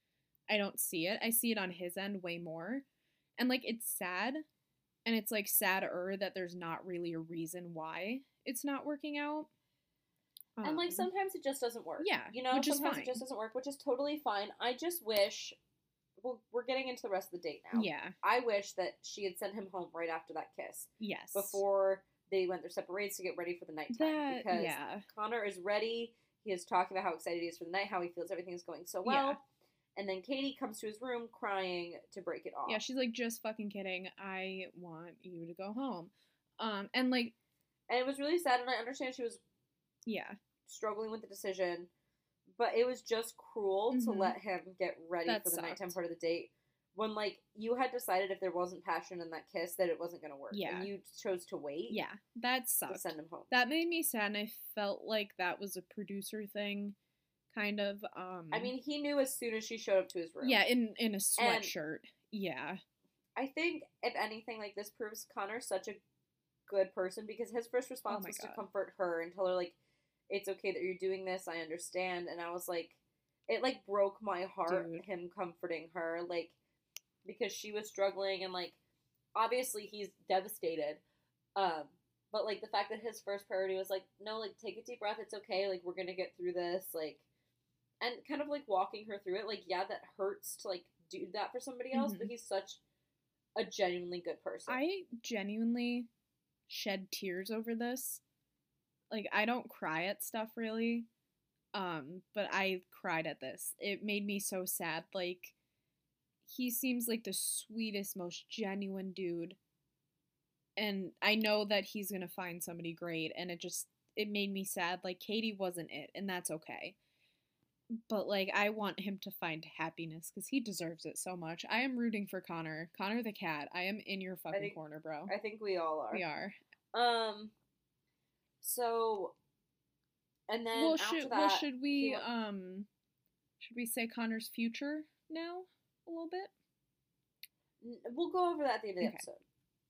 I don't see it. I see it on his end way more. And, like, it's sad. And it's, like, sadder that there's not really a reason why it's not working out. Um, and, like, sometimes it just doesn't work. Yeah, you know, which is sometimes fine. it just doesn't work, which is totally fine. I just wish, well, we're getting into the rest of the date now. Yeah. I wish that she had sent him home right after that kiss. Yes. Before they went their separate ways to get ready for the nighttime. That, because yeah. Connor is ready. He is talking about how excited he is for the night, how he feels everything is going so well. Yeah. And then Katie comes to his room crying to break it off. Yeah, she's like, just fucking kidding. I want you to go home. Um, and like... And it was really sad, and I understand she was... Yeah. Struggling with the decision. But it was just cruel mm-hmm. to let him get ready that for the sucked. nighttime part of the date. When, like, you had decided if there wasn't passion in that kiss that it wasn't going to work. Yeah. And you chose to wait. Yeah, that sucked. To send him home. That made me sad, and I felt like that was a producer thing. Kind of, um... I mean, he knew as soon as she showed up to his room. Yeah, in, in a sweatshirt. And yeah. I think, if anything, like, this proves Connor's such a good person, because his first response oh was God. to comfort her and tell her, like, it's okay that you're doing this, I understand, and I was like, it, like, broke my heart, Dude. him comforting her, like, because she was struggling, and, like, obviously he's devastated, um... But, like, the fact that his first priority was, like, no, like, take a deep breath, it's okay, like, we're gonna get through this, like, and kind of, like, walking her through it, like, yeah, that hurts to, like, do that for somebody else, mm-hmm. but he's such a genuinely good person. I genuinely shed tears over this. Like, I don't cry at stuff, really, um, but I cried at this. It made me so sad. Like, he seems like the sweetest, most genuine dude. And I know that he's gonna find somebody great, and it just, it made me sad. Like, Katie wasn't it, and that's okay. But, like, I want him to find happiness, because he deserves it so much. I am rooting for Connor. Connor the cat. I am in your fucking think, corner, bro. I think we all are. We are. Um, so, and then well, after should, that... Well, should we, he, um, should we say Connor's future now, a little bit? We'll go over that at the end of the okay. episode.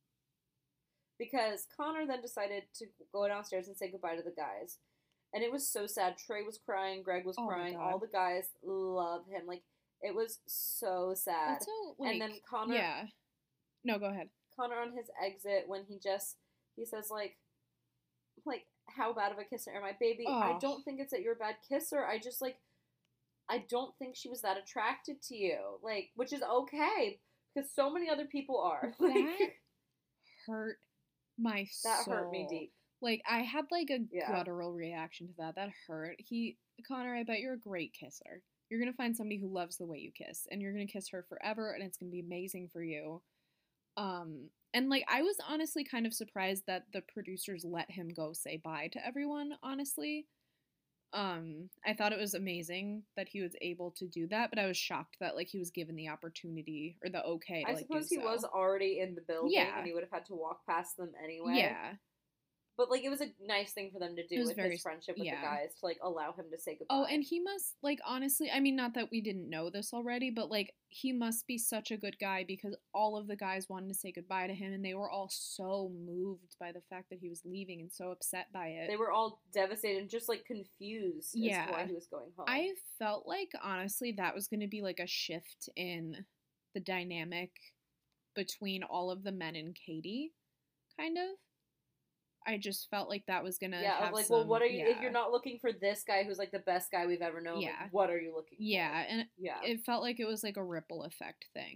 Because Connor then decided to go downstairs and say goodbye to the guys. And it was so sad. Trey was crying. Greg was oh crying. All the guys love him. Like, it was so sad. So, like, and then Connor... Yeah. No, go ahead. Connor on his exit, when he just... He says, like... Like, how bad of a kisser am I? Baby, oh. I don't think it's that you're a bad kisser. I just, like... I don't think she was that attracted to you. Like, which is okay. Because so many other people are. That like, hurt my that soul. hurt me deep. Like, I had, like, a yeah. guttural reaction to that. That hurt. He, Connor, I bet you're a great kisser. You're gonna find somebody who loves the way you kiss, and you're gonna kiss her forever, and it's gonna be amazing for you. Um, and, like, I was honestly kind of surprised that the producers let him go say bye to everyone, honestly. Um, I thought it was amazing that he was able to do that, but I was shocked that, like, he was given the opportunity, or the okay to, I like, suppose do he so. was already in the building, Yeah. and he would have had to walk past them anyway. Yeah. But, like, it was a nice thing for them to do with very, his friendship with yeah. the guys, to, like, allow him to say goodbye. Oh, and he must, like, honestly, I mean, not that we didn't know this already, but, like, he must be such a good guy, because all of the guys wanted to say goodbye to him, and they were all so moved by the fact that he was leaving and so upset by it. They were all devastated and just, like, confused yeah. as to why he was going home. I felt like, honestly, that was going to be, like, a shift in the dynamic between all of the men and Katie, kind of. I just felt like that was gonna yeah, have like, some, well, what are you, yeah. if you're not looking for this guy who's, like, the best guy we've ever known, yeah. like, what are you looking yeah, for? and yeah. it felt like it was, like, a ripple effect thing.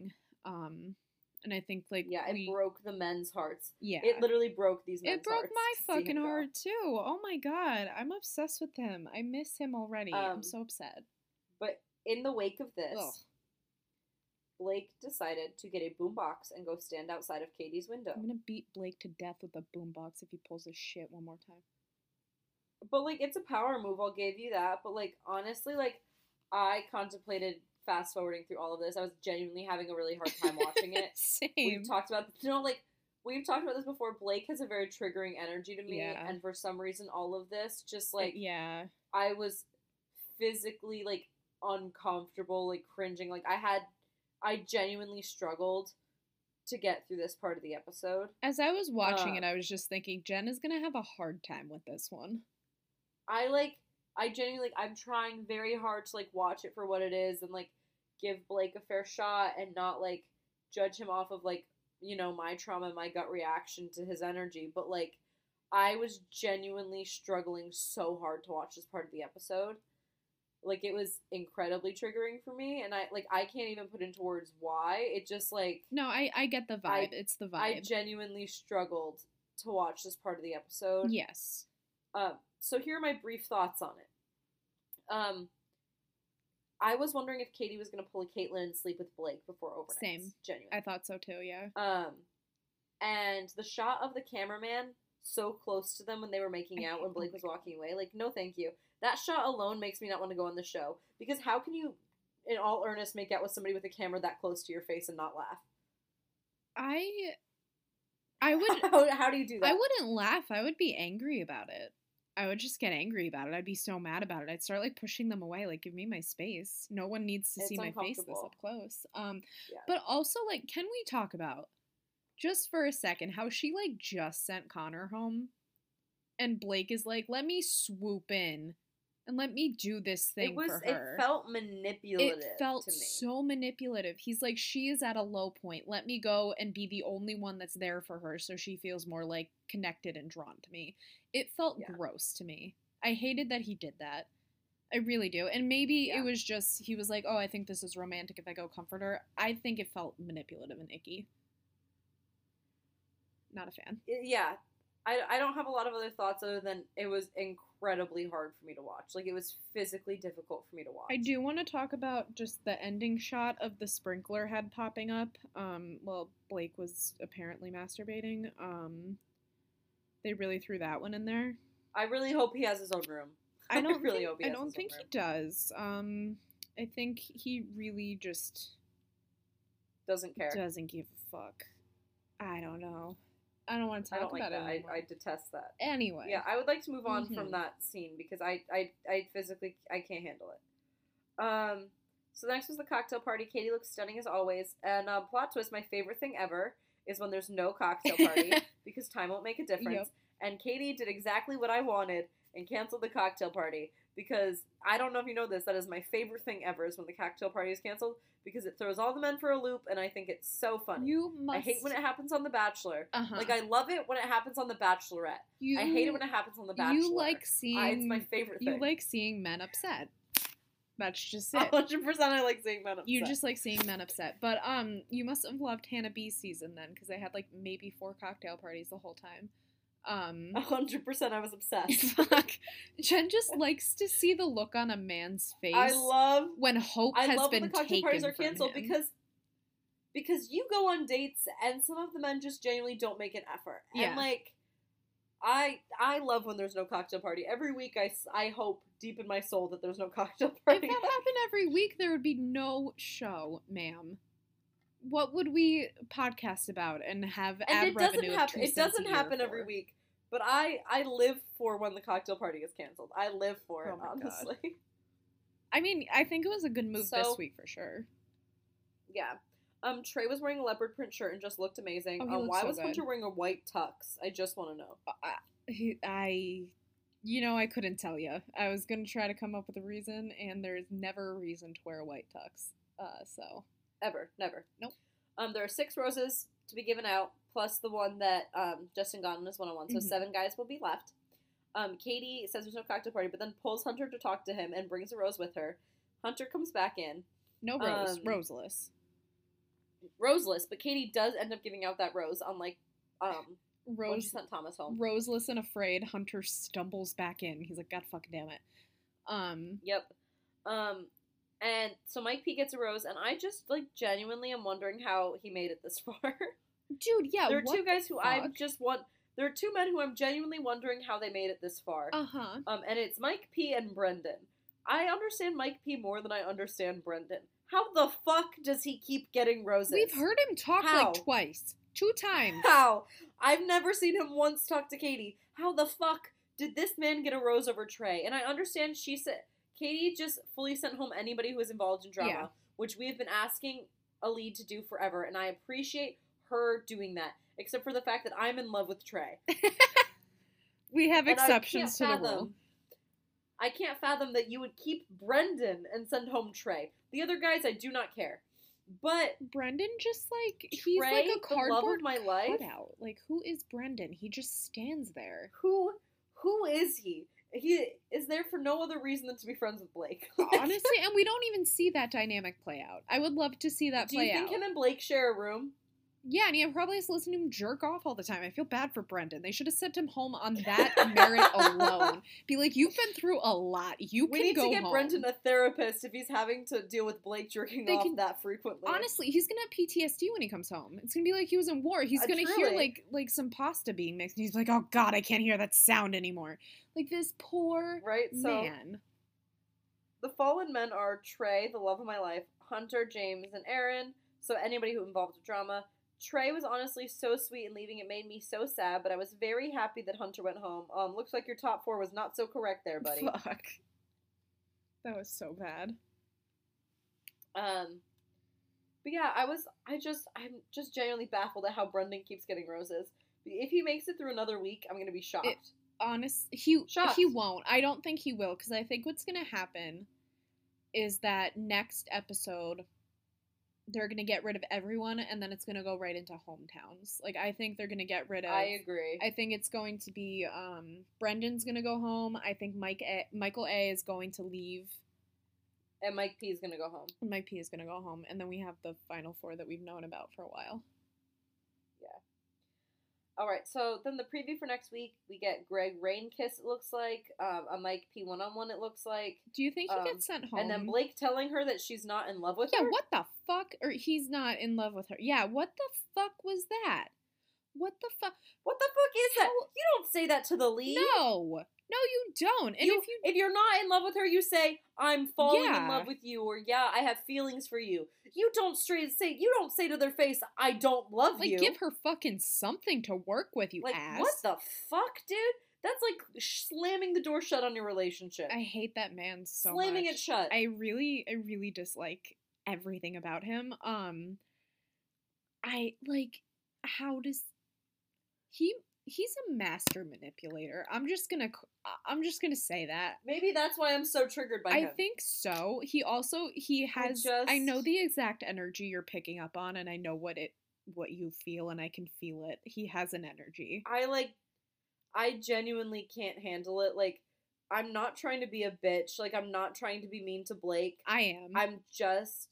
Um, and I think like Yeah, it we, broke the men's hearts. yeah, It literally broke these men's it broke hearts my to see him fucking go. heart too. Oh my god, I'm obsessed with him. I miss him already. Um, I'm so upset. But in the wake of this, Ugh. Blake decided to get a boombox and go stand outside of Katie's window. I'm gonna beat Blake to death with a boombox if he pulls his shit one more time. But, like, it's a power move, I'll give you that. But, like, honestly, like, I contemplated fast forwarding through all of this. I was genuinely having a really hard time watching it. Same. We've talked about, you know, like, we've talked about this before. Blake has a very triggering energy to me. Yeah. And for some reason, all of this, just, like, yeah. I was physically, like, uncomfortable, like, cringing. Like, I had, I genuinely struggled to get through this part of the episode. As I was watching Um, it, I was just thinking, Jen is gonna have a hard time with this one. I like I genuinely like I'm trying very hard to like watch it for what it is and like give Blake a fair shot and not like judge him off of like, you know, my trauma, my gut reaction to his energy, but like I was genuinely struggling so hard to watch this part of the episode. Like it was incredibly triggering for me and I like I can't even put into words why. It just like No, I I get the vibe. I- it's the vibe. I genuinely struggled to watch this part of the episode. yes. Um, so here are my brief thoughts on it. Um, I was wondering if Katie was going to pull a Caitlyn and sleep with Blake before overnight. Same. Genuinely. I thought so too. Yeah. Um, and the shot of the cameraman so close to them when they were making I out hate- when oh Blake my was walking away, like, no thank you. That shot alone makes me not want to go on the show. Because how can you, in all earnest, make out with somebody with a camera that close to your face and not laugh? I I would How, how do you do that? I wouldn't laugh. I would be angry about it. I would just get angry about it. I'd be so mad about it. I'd start like pushing them away. Like, give me my space. No one needs to It's see my face this uncomfortable. up close. Um, Yeah. but also like, can we talk about just for a second how she like just sent Connor home, and Blake is like, let me swoop in and let me do this thing It was. for her. It felt manipulative. It felt to me. so manipulative. He's like, she is at a low point. Let me go and be the only one that's there for her so she feels more like connected and drawn to me. It felt Yeah. gross to me. I hated that he did that. I really do. And maybe Yeah. it was just, he was like, oh, I think this is romantic if I go comfort her. I think it felt manipulative and icky. Not a fan. It- yeah. I, I don't have a lot of other thoughts other than it was incredibly hard for me to watch. Like, it was physically difficult for me to watch. I do want to talk about just the ending shot of the sprinkler head popping up. Um, well, Blake was apparently masturbating. Um, they really threw that one in there. I really hope he has his own room. I don't really think, hope he I has don't his think own he room. does. Um, I think he really just Doesn't care. doesn't give a fuck. I don't know. I don't want to I talk don't like about that. it I, anymore. I detest that. Anyway. Yeah, I would like to move on Mhm. from that scene because I, I, I physically, I can't handle it. Um, so next was the cocktail party. Katie looks stunning as always. And uh, plot twist, my favorite thing ever is when there's no cocktail party because time won't make a difference. Yep. And Katie did exactly what I wanted and canceled the cocktail party because I don't know if you know this, that is my favorite thing ever is when the cocktail party is canceled because it throws all the men for a loop and I think it's so funny. You must. I hate when it happens on The Bachelor. Uh-huh. Like, I love it when it happens on The Bachelorette. you, I hate it when it happens on The Bachelor. You like seeing. I, it's my favorite You thing. like seeing men upset. That's just one it. hundred percent I like seeing men upset. You just like seeing men upset. But um, you must have loved Hannah B's season then, because they had like maybe four cocktail parties the whole time. Um, one hundred percent I was obsessed. fuck. Jen just likes to see the look on a man's face I love when hope I has love been when the cocktail taken parties are from canceled him. because because you go on dates and some of the men just genuinely don't make an effort. Yeah. And like I I love when there's no cocktail party. Every week I, s- I hope deep in my soul that there's no cocktail If party. that happened every week, there would be no show, ma'am. What would we podcast about and have and ad it doesn't revenue of happen. two It cents a doesn't year happen every for? week. But I I live for when the cocktail party is canceled. I live for it, Oh my God. honestly. I mean, I think it was a good move this So- week for sure. Yeah. Um, Trey was wearing a leopard print shirt and just looked amazing. Oh, he um, looked why so was good. Hunter wearing a white tux? I just want to know. He- I, you know, I couldn't tell you. I was gonna try to come up with a reason, and there's never a reason to wear a white tux. Uh, so Ever. Never. Nope. Um, there are six roses to be given out, plus the one that um, Justin got in his one-on-one. So Mhm. seven guys will be left. Um, Katie says there's no cocktail party, but then pulls Hunter to talk to him and brings a rose with her. Hunter comes back in. no rose, Um, roseless. roseless, but Katie does end up giving out that rose on, like, um, when she Rose, sent Thomas home. roseless and afraid, Hunter stumbles back in. He's like, God fucking damn it. Um, Yep. Um, and so Mike P gets a rose, and I just, like, genuinely am wondering how he made it this far. dude, yeah, There are what two guys the who I fuck? just want. There are two men who I'm genuinely wondering how they made it this far. Uh-huh. Um, and it's Mike P and Brendan. I understand Mike P more than I understand Brendan. How the fuck does he keep getting roses? We've heard him talk How? like twice. Two times. How? I've never seen him once talk to Katie. How the fuck did this man get a rose over Trey? And I understand she said Katie just fully sent home anybody who was involved in drama, Yeah. which we have been asking a lead to do forever, and I appreciate her doing that. Except for the fact that I'm in love with Trey. We have And exceptions to I can't the fathom, rule. I can't fathom that you would keep Brendan and send home Trey. The other guys, I do not care. But Brendan just like he's Trey, like a the love cardboard of my life, cutout. Like, who is Brendan? He just stands there. who who is he? He is there for no other reason than to be friends with Blake. Honestly, and we don't even see that dynamic play out. I would love to see that do play you think out. him and Blake share a room? Yeah, and he probably has to listen to him jerk off all the time. I feel bad for Brendan. They should have sent him home on that merit alone. Be like, you've been through a lot. You We can need go to get home. Brendan a therapist if he's having to deal with Blake jerking They off can- that frequently. Honestly, he's gonna have P T S D when he comes home. It's gonna be like he was in war. He's Uh, gonna hear truly. like like some pasta being mixed, and he's like, "Oh God, I can't hear that sound anymore." Like this poor right? So man. the fallen men are Trey, the love of my life, Hunter, James, and Aaron. So anybody who involved with drama. Trey was honestly so sweet in leaving. It made me so sad, but I was very happy that Hunter went home. Um, looks like your top four was not so correct there, buddy. Fuck. That was so bad. Um, but yeah, I was, I just, I'm just genuinely baffled at how Brendan keeps getting roses. If he makes it through another week, I'm gonna be shocked. It- Honest, he Shocked. he won't. I don't think he will, because I think what's gonna happen is that next episode they're gonna get rid of everyone, and then it's gonna go right into hometowns. Like, I think they're gonna get rid of. I agree. I think it's going to be um, Brendan's gonna go home. I think Mike A, Michael A is going to leave. And Mike P is gonna go home. And Mike P is gonna go home, and then we have the final four that we've known about for a while. All right, so then the preview for next week, we get Greg Rainkiss, it looks like, um, a Mike P one-on-one, it looks like, Do you think he Um, gets sent home? and then Blake telling her that she's not in love with Yeah, her. what the fuck? Or he's not in love with her. Yeah, what the fuck was that? What the fuck? What the fuck is that? How- You don't say that to the lead. No, no, you don't. And You- if you, if you're not in love with her, you say, "I'm falling in Yeah. love with you," or "Yeah, I have feelings for you." You don't straight say. You don't say to their face, "I don't love like, you." give her fucking something to work with, you like ass. what the fuck, dude? That's like slamming the door shut on your relationship. I hate that man so slamming much. it shut. I really, I really dislike everything about him. Um, I like how does he? He's a master manipulator. I'm just gonna, I'm just gonna say that. Maybe that's why I'm so triggered by I him. think so. He also he has. I, just- know the exact energy you're picking up on, and I know what it, what you feel, and I can feel it. He has an energy. I like. I genuinely can't handle it. Like, I'm not trying to be a bitch. Like, I'm not trying to be mean to Blake. I am. I'm just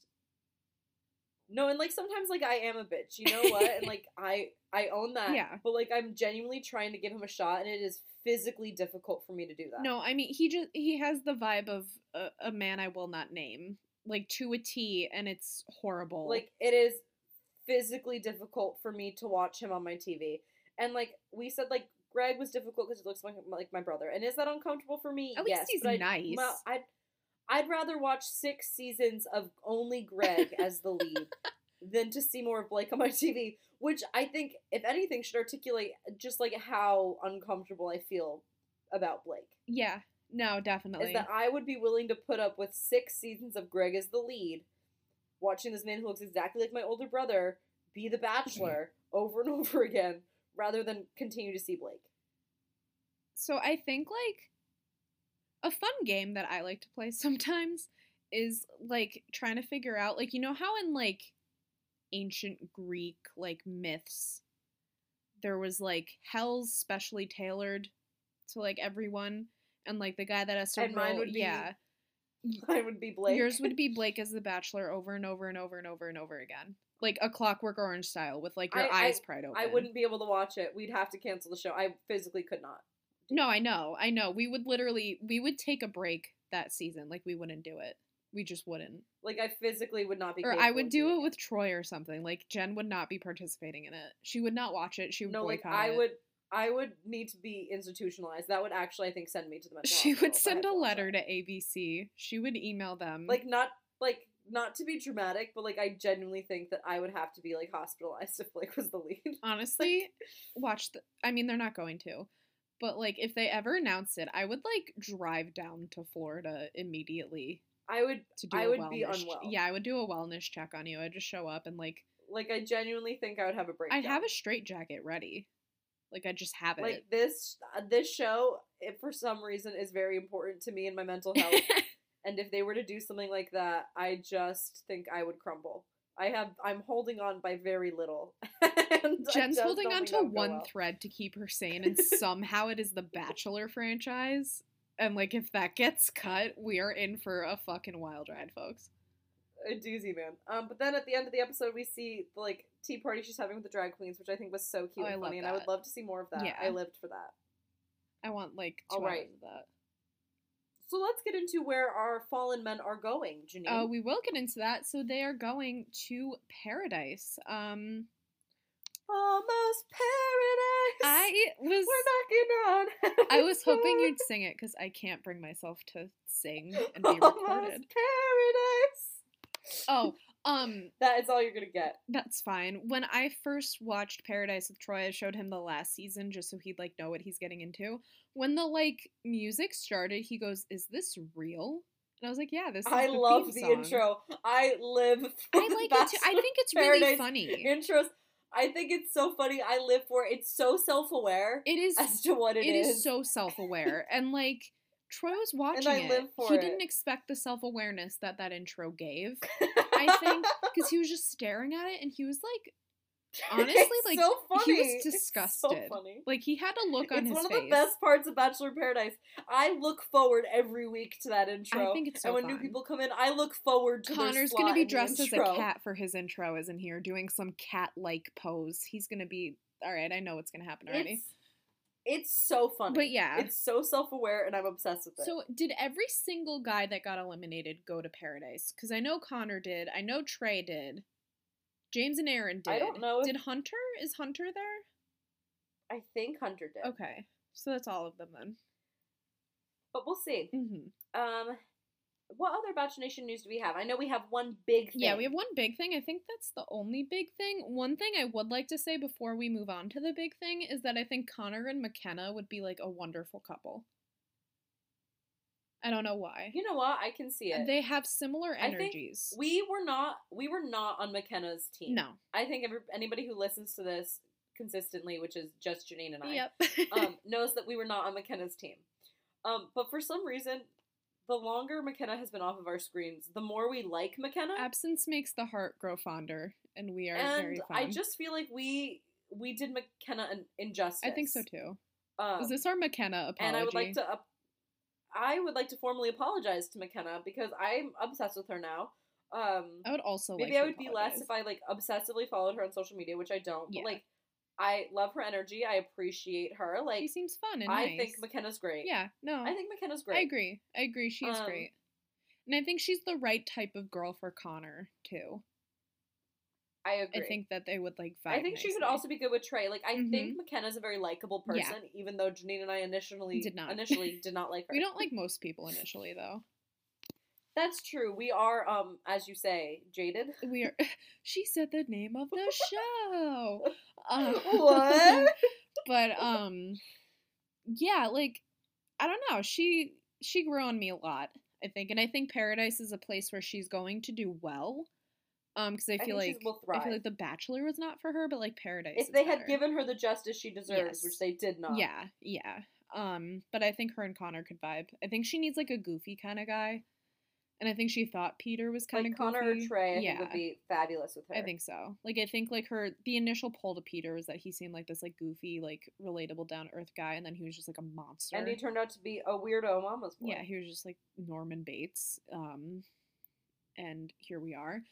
no, and like sometimes like I am a bitch, you know what? And like I I own that. Yeah. But like I'm genuinely trying to give him a shot, and it is physically difficult for me to do that. No, I mean he just he has the vibe of a, a man I will not name, like to a T, and it's horrible. Like it is physically difficult for me to watch him on my T V. And like we said, like Greg was difficult because he looks like like my brother. And is that uncomfortable for me? At least yes, he's but I'd- nice. Well, I'd I'd rather watch six seasons of only Greg as the lead than to see more of Blake on my T V, which I think, if anything, should articulate just like how uncomfortable I feel about Blake. yeah, no, definitely. Is that I would be willing to put up with six seasons of Greg as the lead, watching this man who looks exactly like my older brother be the Bachelor over and over again, rather than continue to see Blake. So I think like a fun game that I like to play sometimes is like trying to figure out, like, you know how in like ancient Greek like myths there was like hells specially tailored to like everyone, and like the guy that has to And mine roll- would be yeah Mine would be Blake. yours would be Blake as the Bachelor over and over and over and over and over again. Like A Clockwork Orange style with like your I, eyes I, pried open. I wouldn't be able to watch it. We'd have to cancel the show. I physically could not. No, I know. I know. We would literally we would take a break that season. Like we wouldn't do it. We just wouldn't. Like I physically would not be. Or I would do it with Troy or something. Like Jen would not be participating in it. She would not watch it. She would no, boycott like I it. would. I would need to be institutionalized. That would actually, I think, send me to the mental She hospital would if I had send a watch letter that. to A B C. She would email them. Like not like not to be dramatic, but like I genuinely think that I would have to be like hospitalized if Blake was the lead. Honestly, watch the. I mean, they're not going to, but like if they ever announced it, I would like drive down to Florida immediately I would. to do I a would wellness. be unwell. Yeah, I would do a wellness check on you. I'd just show up and like Like I genuinely think I would have a breakdown. I'd have a straitjacket ready. Like I just have it. Like this. Uh, this show, if for some reason, is very important to me and my mental health. And if they were to do something like that, I just think I would crumble. I have. I'm holding on by very little. And I Jen's just holding don't on think to that would go one well. thread to keep her sane, and somehow it is the Bachelor franchise. And like, if that gets cut, we are in for a fucking wild ride, folks. A doozy, man. Um, but then at the end of the episode, we see the like tea party she's having with the drag queens, which I think was so cute Oh, I and love funny, and I would that. love to see more of that. Yeah. I lived for that. I want like two All right. hours of that. So let's get into where our fallen men are going, Janine. Uh, we will get into that. So they are going to paradise. Um, Almost paradise. I was We're knocking on. I was hoping heaven's you'd sing it because I can't bring myself to sing door. and be Almost recorded. paradise. Oh, um, That is all you're gonna get. that's fine. When I first watched Paradise with Troy, I showed him the last season just so he'd like know what he's getting into. When the like music started, he goes, "Is this real?" And I was like, "Yeah, this is I the love theme the song." intro. I live for I the like it too. I Bachelor think it's really Paradise funny. intros. I think it's so funny. I live for it. It's so self-aware It is as to what it is. is so self-aware and like Troy was watching I it. live for he it. didn't expect the self-awareness that that intro gave. I think because he was just staring at it and he was like, honestly, It's like so funny. he was It's so disgusted. funny. Like he had a look on It's his one of face. the best parts of Bachelor in Paradise. I look forward every week to that intro. I think it's so and when fun. new people come in, I look forward to Connor's their gonna slot be in the dressed as a intro. cat for his intro, isn't he? Or doing some cat-like pose. He's gonna be all right. I know what's gonna happen already. It's, it's so funny. But yeah. It's so self-aware, and I'm obsessed with it. So, did every single guy that got eliminated go to Paradise? Because I know Connor did. I know Trey did. James and Aaron did. I don't know if- Did Hunter? Is Hunter there? I think Hunter did. Okay. So that's all of them then. But we'll see. Mm-hmm. Um, what other Bachelor Nation news do we have? I know we have one big thing. Yeah, we have one big thing. I think that's the only big thing. One thing I would like to say before we move on to the big thing is that I think Connor and McKenna would be like a wonderful couple. I don't know why. You know what? I can see it. They have similar I think energies. we were not we were not on McKenna's team. No. I think every, anybody who listens to this consistently, which is just Janine and I, Yep. um, knows that we were not on McKenna's team. Um, but for some reason, the longer McKenna has been off of our screens, the more we like McKenna. Absence makes the heart grow fonder, and we are and very fond. I just feel like we we did McKenna an injustice. I think so too. Um, Is this our McKenna apology? and I would like to up, I would like to formally apologize to McKenna because I'm obsessed with her now. Um, I would also maybe like I to would be apologize. less if I like obsessively followed her on social media, which I don't. Yeah. But like, I love her energy. I appreciate her. Like, She seems fun and I nice. think McKenna's great. Yeah, no. I think McKenna's great. I agree. I agree. She is Um, great. And I think she's the right type of girl for Connor, too. I agree. I think that they would like vibe I think she could nicely. also be good with Trey. Like, I Mhm. think McKenna's a very likable Yeah. person, even though Janine and I initially Did not. initially did not like her. We don't like most people initially, though. That's true. We are, um, as you say, jaded. We are. She said the name of the show. Uh, What? But um, yeah, like I don't know. She she grew on me a lot, I think, and I think Paradise is a place where she's going to do well. Um, because I I feel think like she will I feel thrive. like The Bachelor was not for her, but like Paradise. If is they had better. given her the justice she deserves, Yes. which they did not. Yeah, yeah. Um, but I think her and Connor could vibe. I think she needs like a goofy kind of guy, and I think she thought Peter was kind of Like Connor goofy. or Trey, I yeah, think would be fabulous with her. I think so. Like I think like her the initial pull to Peter was that he seemed like this like goofy, like relatable, down to earth guy, and then he was just like a monster. And he turned out to be a weirdo mama's boy. Yeah, he was just like Norman Bates. Um, and here we are.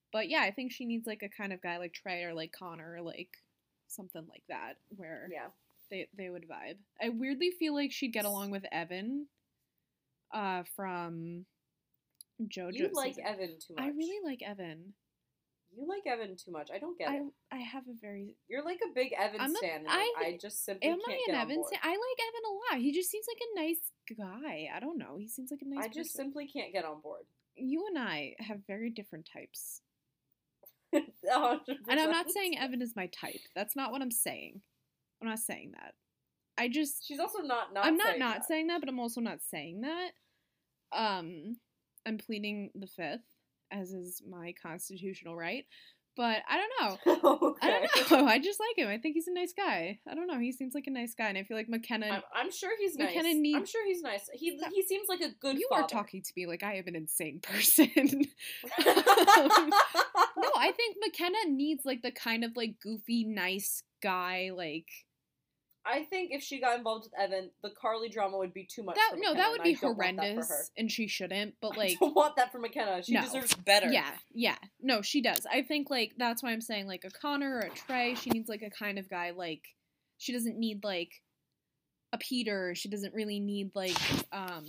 but yeah, I think she needs like a kind of guy like Trey or like Connor or like something like that where Yeah. they they would vibe. I weirdly feel like she'd get along with Evan uh from JoJo. You like season. Evan too much. I really like Evan. You like Evan too much. I don't get I it. I have a very You're like a big Evan I'm a- stan, and I- I, just simply Am can't I get an on Evan? board. Stan? I like Evan a lot. He just seems like a nice guy. I don't know. He seems like a nice I just person. simply can't get on board. You and I have very different types. one hundred percent. And I'm not saying Evan is my type. That's not what I'm saying. I'm not saying that. I just She's also not not I'm not saying not that. saying that, but I'm also not saying that. Um I'm pleading the fifth, as is my constitutional right. But I don't know. Okay. I don't know. I just like him. I think he's a nice guy. I don't know. He seems like a nice guy, and I feel like McKenna. I'm, I'm sure he's nice. McKenna needs- I'm sure he's nice. He Stop. he seems like a good you father. are talking to me like I am an insane person. No, I think McKenna needs like the kind of like goofy, nice guy. Like I think if she got involved with Evan, the Carly drama would be too much. that. for No, McKenna, that would and be I don't want that horrendous, for her. and she shouldn't. But like, I don't want that for McKenna. She No. deserves better. yeah, yeah. No, she does. I think like that's why I'm saying like a Connor or a Trey. She needs like a kind of guy like she doesn't need like a Peter. She doesn't really need like um.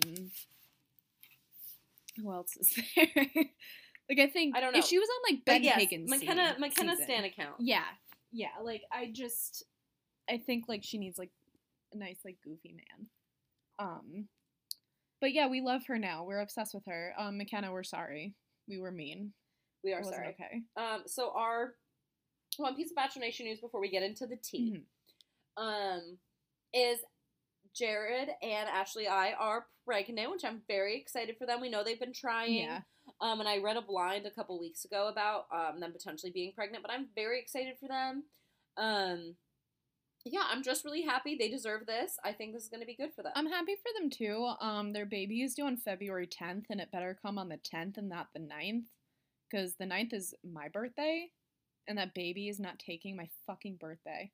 Who else is there? Like I think I don't know. if she was on like But Ben yes, Higgins, McKenna se- McKenna season. stan account. Yeah, yeah. Like I just, I think like she needs like a nice like goofy man. Um, but yeah, we love her now. We're obsessed with her. Um, McKenna, we're sorry. We were mean. We are It wasn't sorry. okay. Um, so our one piece of Bachelor Nation news before we get into the tea, Mhm. um, is Jared and Ashley I are pregnant, which I'm very excited for them. We know they've been trying. Yeah. Um, and I read a blind a couple weeks ago about um them potentially being pregnant, but I'm very excited for them. Um, yeah, I'm just really happy. They deserve this. I think this is going to be good for them. I'm happy for them too. Um, their baby is due on February tenth, and it better come on the tenth and not the ninth, because the ninth is my birthday, and that baby is not taking my fucking birthday.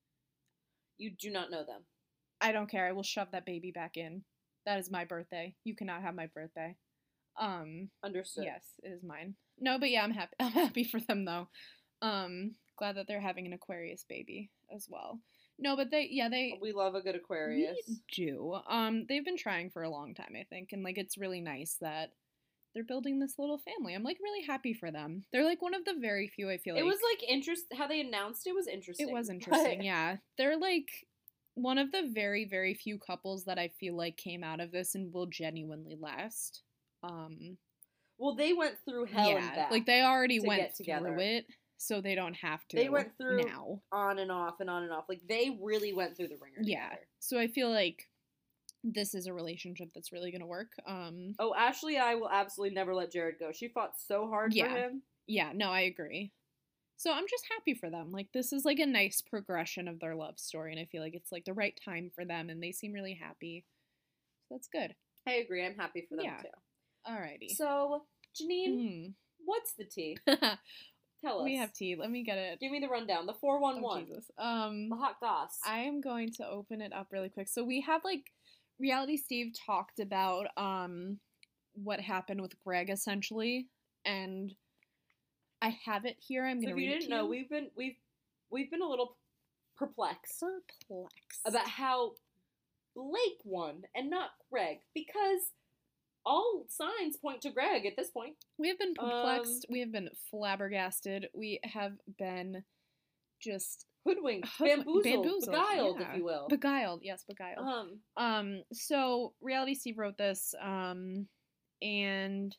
You do not know them. I don't care. I will shove that baby back in. That is my birthday. You cannot have my birthday. Um, Understood. yes, it is mine. No, but yeah, I'm happy. I'm happy for them though. Um, glad that they're having an Aquarius baby as well. No, but they, yeah, they. We love a good Aquarius. We do. Um, they've been trying for a long time, I think, and like it's really nice that they're building this little family. I'm like really happy for them. They're like one of the very few I feel like. It was like interest how they announced it was interesting. It was interesting, but- yeah. They're like one of the very, very few couples that I feel like came out of this and will genuinely last. Um, Well, they went through hell and yeah, back. like they already to went get together. through it, so they don't have to. They went through now. on and off and on and off. Like they really went through the ringer. Yeah, together. so I feel like this is a relationship that's really gonna work. Um, Oh, Ashley, I will absolutely never let Jared go. She fought so hard Yeah. for him. yeah, no, I agree. So I'm just happy for them. Like this is like a nice progression of their love story, and I feel like it's like the right time for them, and they seem really happy. So that's good. I agree. I'm happy for them Yeah. too. Alrighty. So, Janine, Mhm. what's the tea? Tell us. We have tea. Let me get it. Give me the rundown. The four one Oh, one. Jesus. Um, The hot goss. I am going to open it up really quick. So we have like Reality Steve talked about um what happened with Greg essentially, and I have it here. I'm So gonna if you read it didn't to know, you. we've been we've we've been a little perplexed perplexed about how Blake won and not Greg, because all signs point to Greg at this point. We have been Um, perplexed. we have been flabbergasted. We have been just Hoodwinked, Hoodwink- bamboozled, bamboozled, beguiled, yeah. if you will. beguiled. Yes, beguiled. um, Um, so Reality Steve wrote this, um, and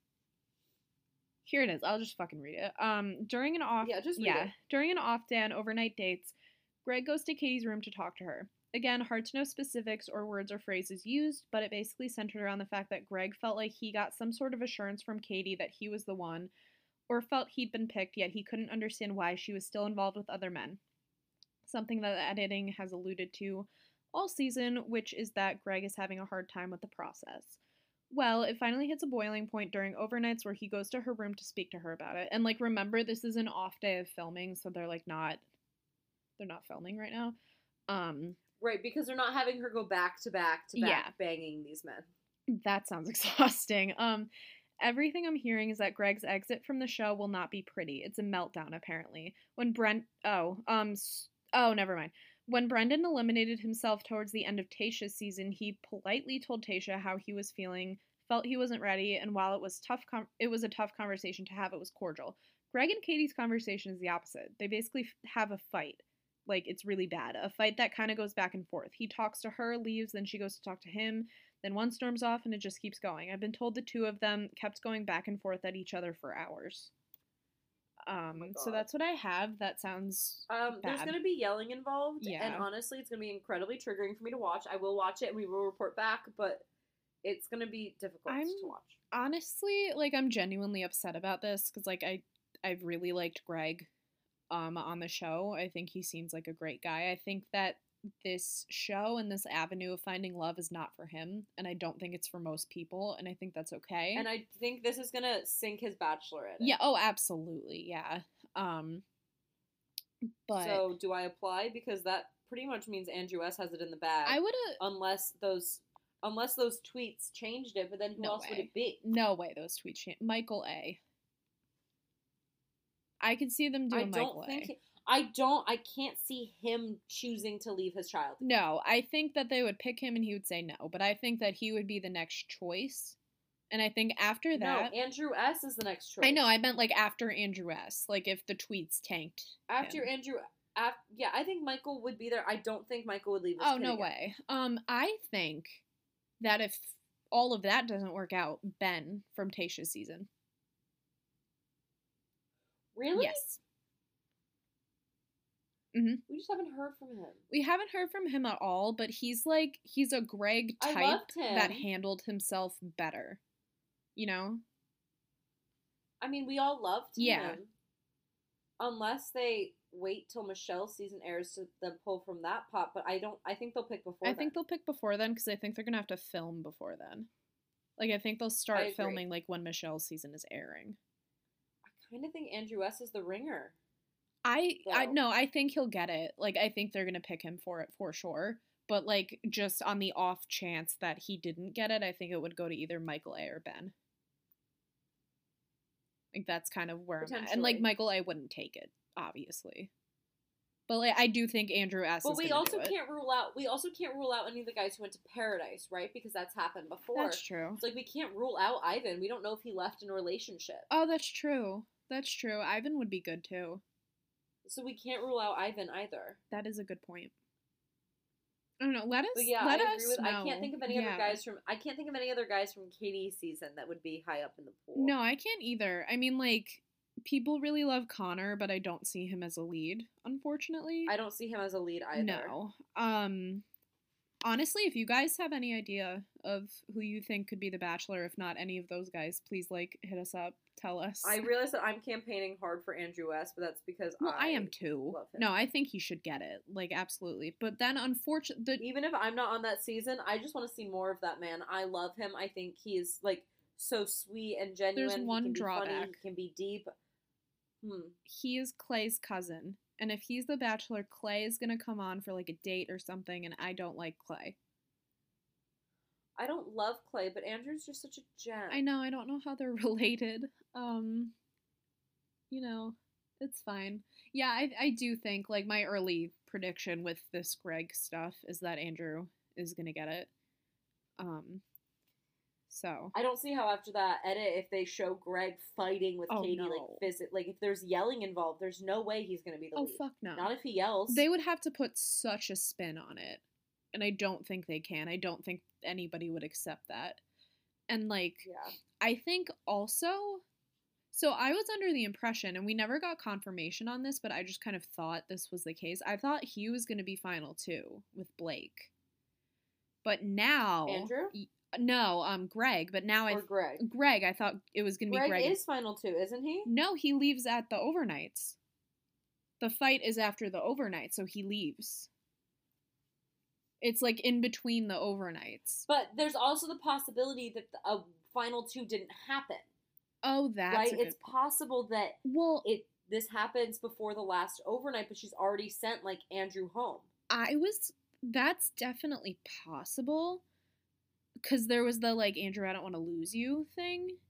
here it is. I'll just fucking read it. Um, during an off, Yeah, just read yeah, it. during an off day on overnight dates, Greg goes to Katie's room to talk to her. Again, hard to know specifics or words or phrases used, but it basically centered around the fact that Greg felt like he got some sort of assurance from Katie that he was the one, or felt he'd been picked, yet he couldn't understand why she was still involved with other men. Something that the editing has alluded to all season, which is that Greg is having a hard time with the process. Well, it finally hits a boiling point during overnights where he goes to her room to speak to her about it. And like remember, this is an off day of filming, so they're like not they're not filming right now. Um right, because they're not having her go back to back to back Yeah. banging these men. that sounds exhausting. Um Everything I'm hearing is that Greg's exit from the show will not be pretty. It's a meltdown, apparently. When Brent, oh, um, oh, never mind. When Brendan eliminated himself towards the end of Tayshia's season, he politely told Tayshia how he was feeling, felt he wasn't ready, and while it was tough, com- it was a tough conversation to have. It was cordial. Greg and Katie's conversation is the opposite. They basically have a fight. Like, it's really bad. A fight that kind of goes back and forth. He talks to her, leaves, then she goes to talk to him. Then one storms off, and it just keeps going. I've been told the two of them kept going back and forth at each other for hours. Um, Oh so that's what I have. That sounds um, bad. There's going to be yelling involved, Yeah. and honestly, it's going to be incredibly triggering for me to watch. I will watch it, and we will report back, but it's going to be difficult I'm- to watch. Honestly, like, I'm genuinely upset about this, because, like, I, I've really liked Greg um, on the show. I think he seems like a great guy. I think that this show and this avenue of finding love is not for him, and I don't think it's for most people, and I think that's okay. And I think this is going to sink his Bachelorette. Yeah, oh, absolutely, yeah. Um, but So, do I apply? Because that pretty much means Andrew S. has it in the bag. I would have Unless those... Unless those tweets changed it, but then who No else would way. it be? no way those tweets change. Michael A. I could see them doing I don't Michael think... A. He, I don't... I can't see him choosing to leave his child. No, I think that they would pick him and he would say no, but I think that he would be the next choice. And I think after that... No, Andrew S. is the next choice. I know, I meant like after Andrew S. Like if the tweets tanked After him. Andrew... Af, yeah, I think Michael would be there. I don't think Michael would leave his Oh, kid no again. way. Um, I think that if all of that doesn't work out, Ben from Tayshia's season. Really? Yes. We just haven't heard from him. We haven't heard from him at all, but he's like, he's a Greg I type loved him. that handled himself better. You know? I mean, we all loved Yeah. him. Unless they wait till Michelle's season airs to then pull from that pot, but I don't. I think they'll pick before. I think then. they'll pick before then because I think they're going to have to film before then. Like, I think they'll I start agree. filming, like, when Michelle's season is airing. I kind of think Andrew S. is the ringer. I, I, So- no, I think he'll get it. Like, I think they're going to pick him for it for sure. But, like, just on the off chance that he didn't get it, I think it would go to either Michael A. or Ben. Like, that's kind of where I'm at. And, like, Potentially. Michael A. wouldn't take it, obviously. But, like, I do think Andrew S. But is we gonna also do it. can't rule out. We also can't rule out any of the guys who went to Paradise, right? Because that's happened before. That's true. It's like we can't rule out Ivan. We don't know if he left in a relationship, Oh, that's true. That's true. Ivan would be good, too. so we can't rule out Ivan either. That is a good point. I don't know. Let us. But yeah, let I us agree with. I know. can't think of any Yeah. other guys from. I can't think of any other guys from Katie's season that would be high up in the pool. No, I can't either. I mean, like, people really love Connor, but I don't see him as a lead, unfortunately. I don't see him as a lead either. No. Um, honestly, if you guys have any idea of who you think could be the Bachelor, if not any of those guys, please like hit us up. Tell us. I realize that I'm campaigning hard for Andrew S, but that's because well, I, I am too. love him. No, I think he should get it. Like, absolutely. But then, unfortunately, the Even if I'm not on that season, I just want to see more of that man. I love him. I think he's like so sweet and genuine. There's He one can be funny, drawback. he can be deep. Hmm. he is Clay's cousin. And if he's the Bachelor, Clay is going to come on for like a date or something, and I don't like Clay. I don't love Clay, but Andrew's just such a gem. I know, I don't know how they're related. Um, you know, it's fine. Yeah, I, I do think, like, my early prediction with this Greg stuff is that Andrew is going to get it. Um, so. I don't see how after that edit, if they show Greg fighting with Oh, Katie, no. like visit, like if there's yelling involved, there's no way he's gonna be the Oh, lead. fuck no. Not if he yells. They would have to put such a spin on it. And I don't think they can. I don't think anybody would accept that. And, like, Yeah. I think also, so I was under the impression, and we never got confirmation on this, but I just kind of thought this was the case. I thought he was going to be final too with Blake. But now, Andrew? y- no, um, Greg. But now I, Or Greg. Greg. I thought it was going to be Greg Greg. is final too, isn't he? No, he leaves at the overnights. The fight is after the overnight, so he leaves. It's like in between the overnights. But there's also the possibility that the, a final two didn't happen. Oh, that's right? a good It's possible that Well, it this happens before the last overnight, but she's already sent like Andrew home. I was. That's definitely possible. Because there was the, like, Andrew, I don't want to lose you thing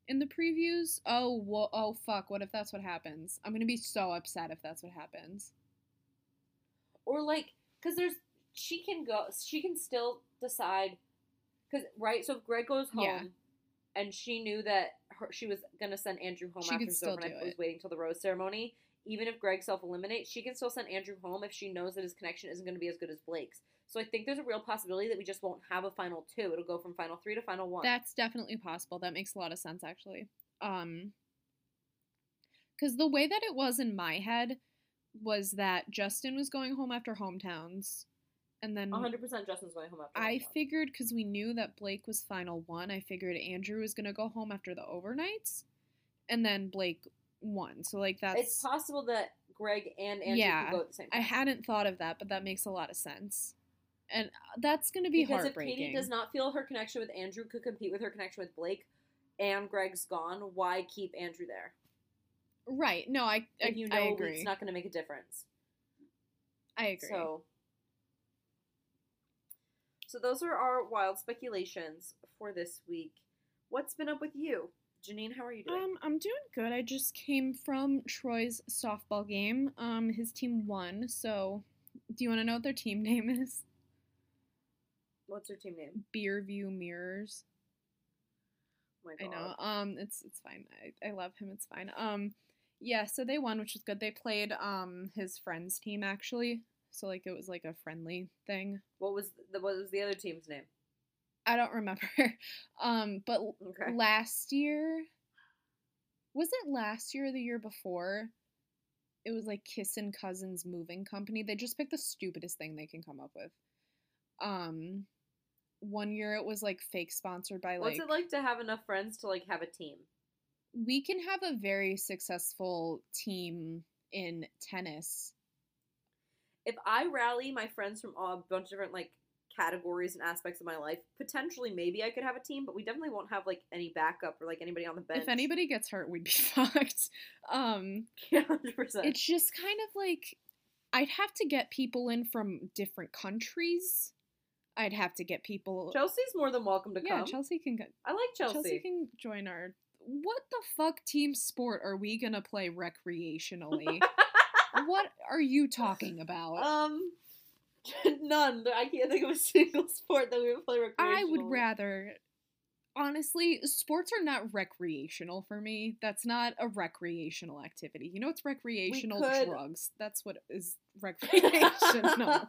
in the previews. Oh, whoa, oh fuck, what if that's what happens? I'm gonna be so upset if that's what happens. Or, like, because there's, she can go, she can still decide, because, right, so if Greg goes home, Yeah. and she knew that her, she was going to send Andrew home She after could his still overnight, do but was it. waiting till the rose ceremony, even if Greg self-eliminates, she can still send Andrew home if she knows that his connection isn't going to be as good as Blake's. So I think there's a real possibility that we just won't have a final two. It'll go from final three to final one. That's definitely possible. That makes a lot of sense, actually. Um, because the way that it was in my head was that Justin was going home after hometowns, and then one hundred percent Justin's going home after I one. figured, because we knew that Blake was final one, I figured Andrew was going to go home after the overnights, and then Blake won. So, like, that's... It's possible that Greg and Andrew yeah, could go at the same time. I hadn't thought of that, but that makes a lot of sense. And that's going to be because heartbreaking. Because if Katie does not feel her connection with Andrew could compete with her connection with Blake, and Greg's gone, why keep Andrew there? Right. No, I, I, if you know I agree. It's not going to make a difference. I agree. So, so those are our wild speculations for this week. What's been up with you? Janine, how are you doing? Um, I'm doing good. I just came from Troy's softball game. Um, his team won, so do you want to know what their team name is? What's their team name? Beerview Mirrors. Oh my I God. know. Um, it's it's fine. I, I love him. It's fine. Um, yeah. So they won, which was good. They played um his friend's team actually. So like it was like a friendly thing. What was the what was the other team's name? I don't remember. um, but Okay. last year, was it last year or the year before? It was like Kissin' Cousins Moving Company. They just picked the stupidest thing they can come up with. Um, one year it was like fake sponsored by like. What's it like to have enough friends to like have a team? We can have a very successful team in tennis. If I rally my friends from a bunch of different like categories and aspects of my life, potentially maybe I could have a team, but we definitely won't have like any backup or like anybody on the bench. If anybody gets hurt, we'd be fucked. Um, yeah, one hundred percent. It's just kind of like I'd have to get people in from different countries. I'd have to get people. Chelsea's more than welcome to yeah, come. Chelsea can go. I like Chelsea. Chelsea can join our. What the fuck team sport are we gonna play recreationally? What are you talking about? Um, none. I can't think of a single sport that we would play recreationally. I would rather. Honestly, sports are not recreational for me. That's not a recreational activity. You know what's recreational? could- Drugs. That's what is recreational.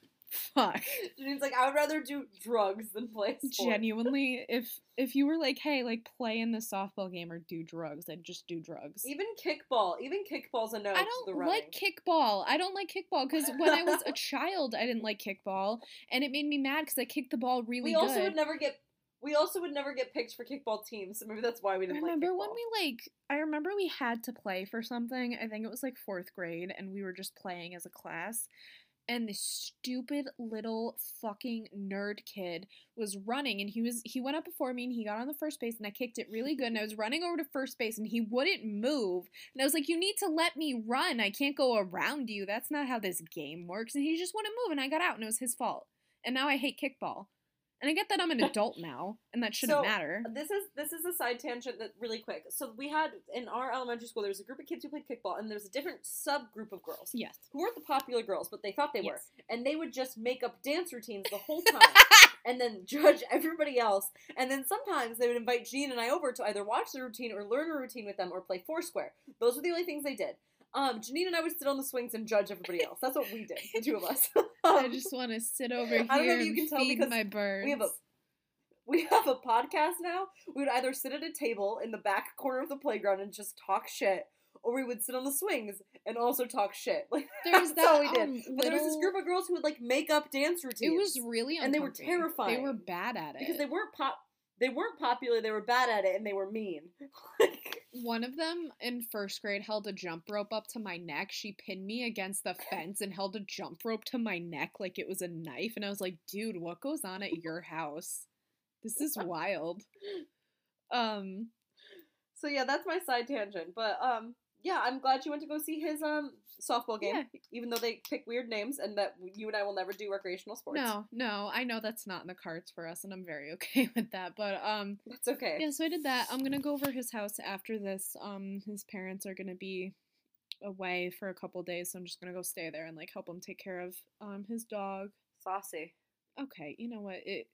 Fuck. Janine's like, I would rather do drugs than play a sport. Genuinely, if if you were like, hey, like play in the softball game or do drugs, I'd just do drugs. Even kickball. Even kickball's a no I to the don't running. like kickball. I don't like kickball because when I was a child, I didn't like kickball, and it made me mad because I kicked the ball really we good. also would never get. We also would never get picked for kickball teams, so maybe that's why we didn't remember like when kickball. we like I remember we had to play for something. I think it was like fourth grade and we were just playing as a class. And this stupid little fucking nerd kid was running and he was he went up before me and he got on the first base and I kicked it really good and I was running over to first base and he wouldn't move. And I was like, you need to let me run. I can't go around you. That's not how this game works. And he just wouldn't move and I got out and it was his fault. And now I hate kickball. And I get that I'm an adult now, and that shouldn't So, matter. This is this is a side tangent that really quick. So we had in our elementary school there was a group of kids who played kickball, and there was a different subgroup of girls Yes. who weren't the popular girls, but they thought they Yes. were, and they would just make up dance routines the whole time, and then judge everybody else. And then sometimes they would invite Jean and I over to either watch the routine or learn a routine with them or play Foursquare. Those were the only things they did. Um, Janine and I would sit on the swings and judge everybody else. That's what we did, the two of us. um, I just want to sit over here I don't know if you and can tell feed because my birds. we have a We have a podcast now. We would either sit at a table in the back corner of the playground and just talk shit, or we would sit on the swings and also talk shit. Like There's that's all that, we did. um, But there was this little- group of girls who would like make up dance routines. It was really and they were uncomfortable. terrifying. They were bad at it. because they weren't pop. They weren't popular. They were bad at it, and they were mean. Like, One of them in first grade held a jump rope up to my neck. She pinned me against the fence and held a jump rope to my neck like it was a knife. And I was like, dude, what goes on at your house? This is wild. Um, so yeah, that's my side tangent. But um, yeah, I'm glad you went to go see his um softball game, Yeah. even though they pick weird names and that you and I will never do recreational sports. No, no, I know that's not in the cards for us, and I'm very okay with that. But um, That's okay. yeah, so I did that. I'm gonna go over his house after this. Um, his parents are gonna be away for a couple days, so I'm just gonna go stay there and like help him take care of um his dog. Saucy. Okay, you know what? It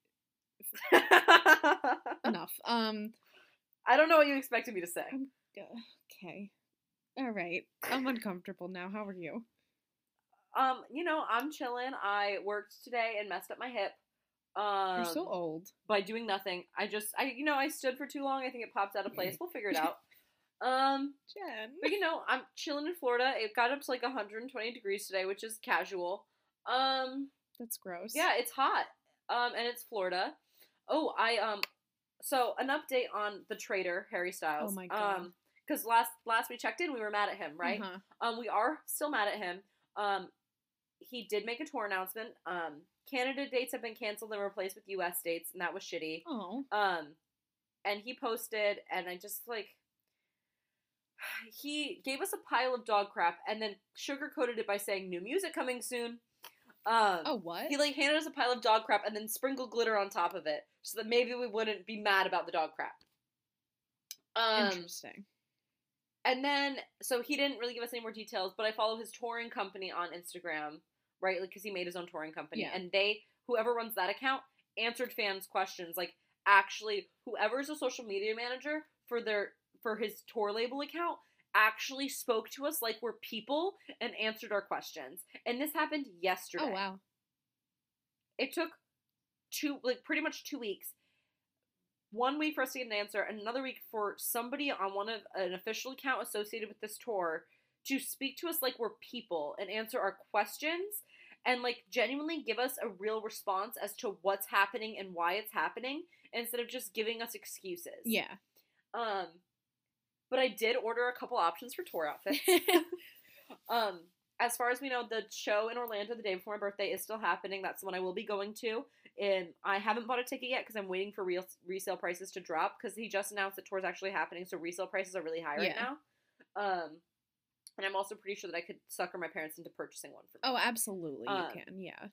enough. Um, I don't know what you expected me to say. I'm, uh, okay, all right. I'm uncomfortable now. How are you? Um, you know, I'm chilling. I worked today and messed up my hip. Um, You're so old. By doing nothing. I just, I, you know, I stood for too long. I think it popped out of place. We'll figure it out. Um, Jen. but you know, I'm chilling in Florida. It got up to like one hundred twenty degrees today, which is casual. Um, That's gross. yeah, it's hot. Um, and it's Florida. Oh, I, um, so an update on the traitor, Harry Styles. Oh my God. Um, because last, last we checked in, we were mad at him, right? Uh-huh. Um, we are still mad at him. Um, he did make a tour announcement. Um, Canada dates have been canceled and replaced with U S dates, and that was shitty. Oh. Um, and he posted, and I just, like, he gave us a pile of dog crap, and then sugarcoated it by saying, new music coming soon. Um, Oh, what? He, like, handed us a pile of dog crap, and then sprinkled glitter on top of it, so that maybe we wouldn't be mad about the dog crap. Um, Interesting. And then, so he didn't really give us any more details, but I follow his touring company on Instagram, right? Like, because he made his own touring company. Yeah. And they, whoever runs that account, answered fans' questions. Like, actually, whoever's a social media manager for their, for his tour label account actually spoke to us like we're people and answered our questions. And this happened yesterday. Oh, wow. It took two, like, pretty much two weeks. One week for us to get an answer, and another week for somebody on one of an official account associated with this tour to speak to us like we're people and answer our questions and like genuinely give us a real response as to what's happening and why it's happening instead of just giving us excuses. Yeah. Um, but I did order a couple options for tour outfits. um, as far as we know, the show in Orlando the day before my birthday is still happening. That's the one I will be going to. And I haven't bought a ticket yet because I'm waiting for real resale prices to drop because he just announced that tour's actually happening, so resale prices are really high right Yeah. now. Um, and I'm also pretty sure that I could sucker my parents into purchasing one for me. Oh, absolutely, Um, you can, yeah.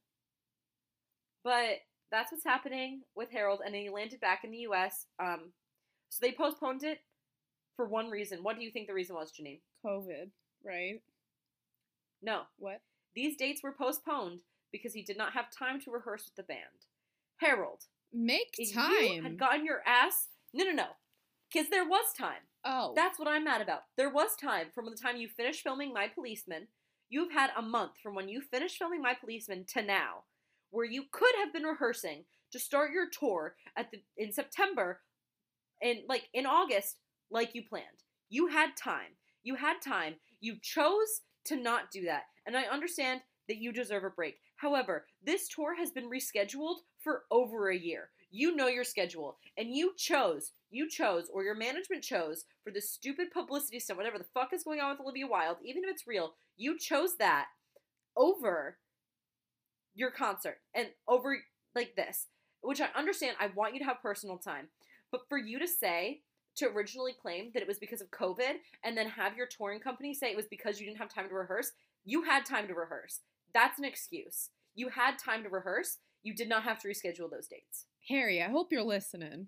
But that's what's happening with Harold, and then he landed back in the U S. Um, so they postponed it for one reason. What do you think the reason was, Janine? COVID, right? No. What? These dates were postponed because he did not have time to rehearse with the band. Harold, Make if time. you had gotten your ass... No, no, no. Because there was time. Oh. That's what I'm mad about. There was time from the time you finished filming My Policeman. You've had a month from when you finished filming My Policeman to now, where you could have been rehearsing to start your tour at the in September, and like in August, like you planned. You had time. You had time. You chose to not do that, and I understand that you deserve a break. However, this tour has been rescheduled for over a year. You know your schedule, and you chose, you chose, or your management chose, for this stupid publicity stunt, whatever the fuck is going on with Olivia Wilde, even if it's real, you chose that over your concert, and over, like, this, which I understand. I want you to have personal time, but for you to say, to originally claim that it was because of COVID, and then have your touring company say it was because you didn't have time to rehearse, you had time to rehearse. That's an excuse. You had time to rehearse. You did not have to reschedule those dates. Harry, I hope you're listening.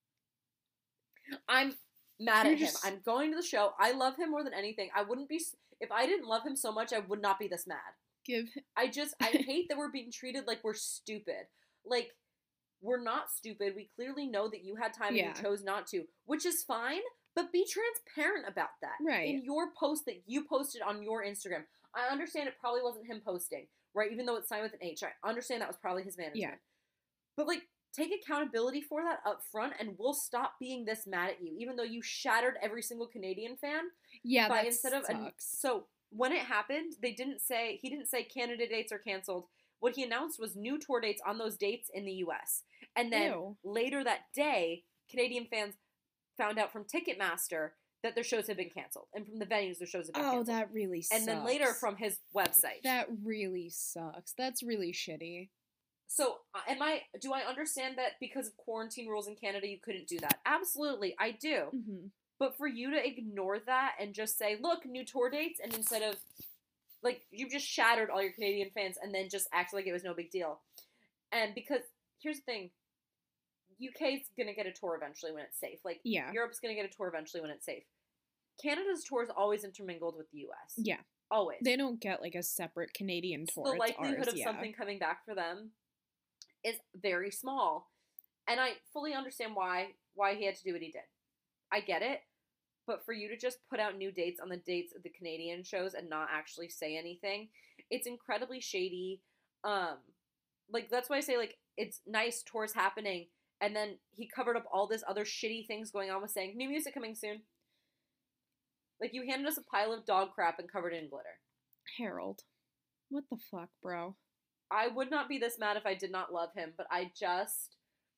I'm mad You're at him. just- I'm going to the show. I love him more than anything. I wouldn't be... If I didn't love him so much, I would not be this mad. Give... I just... I hate that we're being treated like we're stupid. Like, we're not stupid. We clearly know that you had time Yeah. and you chose not to, which is fine, but be transparent about that. Right. In your post that you posted on your Instagram. I understand it probably wasn't him posting, right? Even though it's signed with an H. I understand that was probably his management. Yeah. But, like, take accountability for that up front, and we'll stop being this mad at you, even though you shattered every single Canadian fan. Yeah, by that instead of sucks. So when it happened, they didn't say he didn't say Canada dates are canceled. What he announced was new tour dates on those dates in the U S. And then Ew. later that day, Canadian fans found out from Ticketmaster that their shows had been canceled, and from the venues their shows had been Oh, canceled. that really sucks. And then later from his website. That really sucks. That's really shitty. So, uh, am I? Do I understand that because of quarantine rules in Canada, you couldn't do that? Absolutely, I do. Mm-hmm. But for you to ignore that and just say, look, new tour dates, and instead of, like, you just shattered all your Canadian fans and then just act like it was no big deal. And because, here's the thing, U K's gonna get a tour eventually when it's safe. Like, Yeah. Europe's gonna get a tour eventually when it's safe. Canada's tour is always intermingled with the U S. Yeah. Always. They don't get, like, a separate Canadian tour. The It's likelihood ours, of yeah. something coming back for them is very small. And I fully understand why why he had to do what he did. I get it. But for you to just put out new dates on the dates of the Canadian shows and not actually say anything, it's incredibly shady. Um, like, that's why I say, like, it's nice tours happening, and then he covered up all this other shitty things going on with saying, new music coming soon. Like, you handed us a pile of dog crap and covered it in glitter. Harold. What the fuck, bro? I would not be this mad if I did not love him, but I just...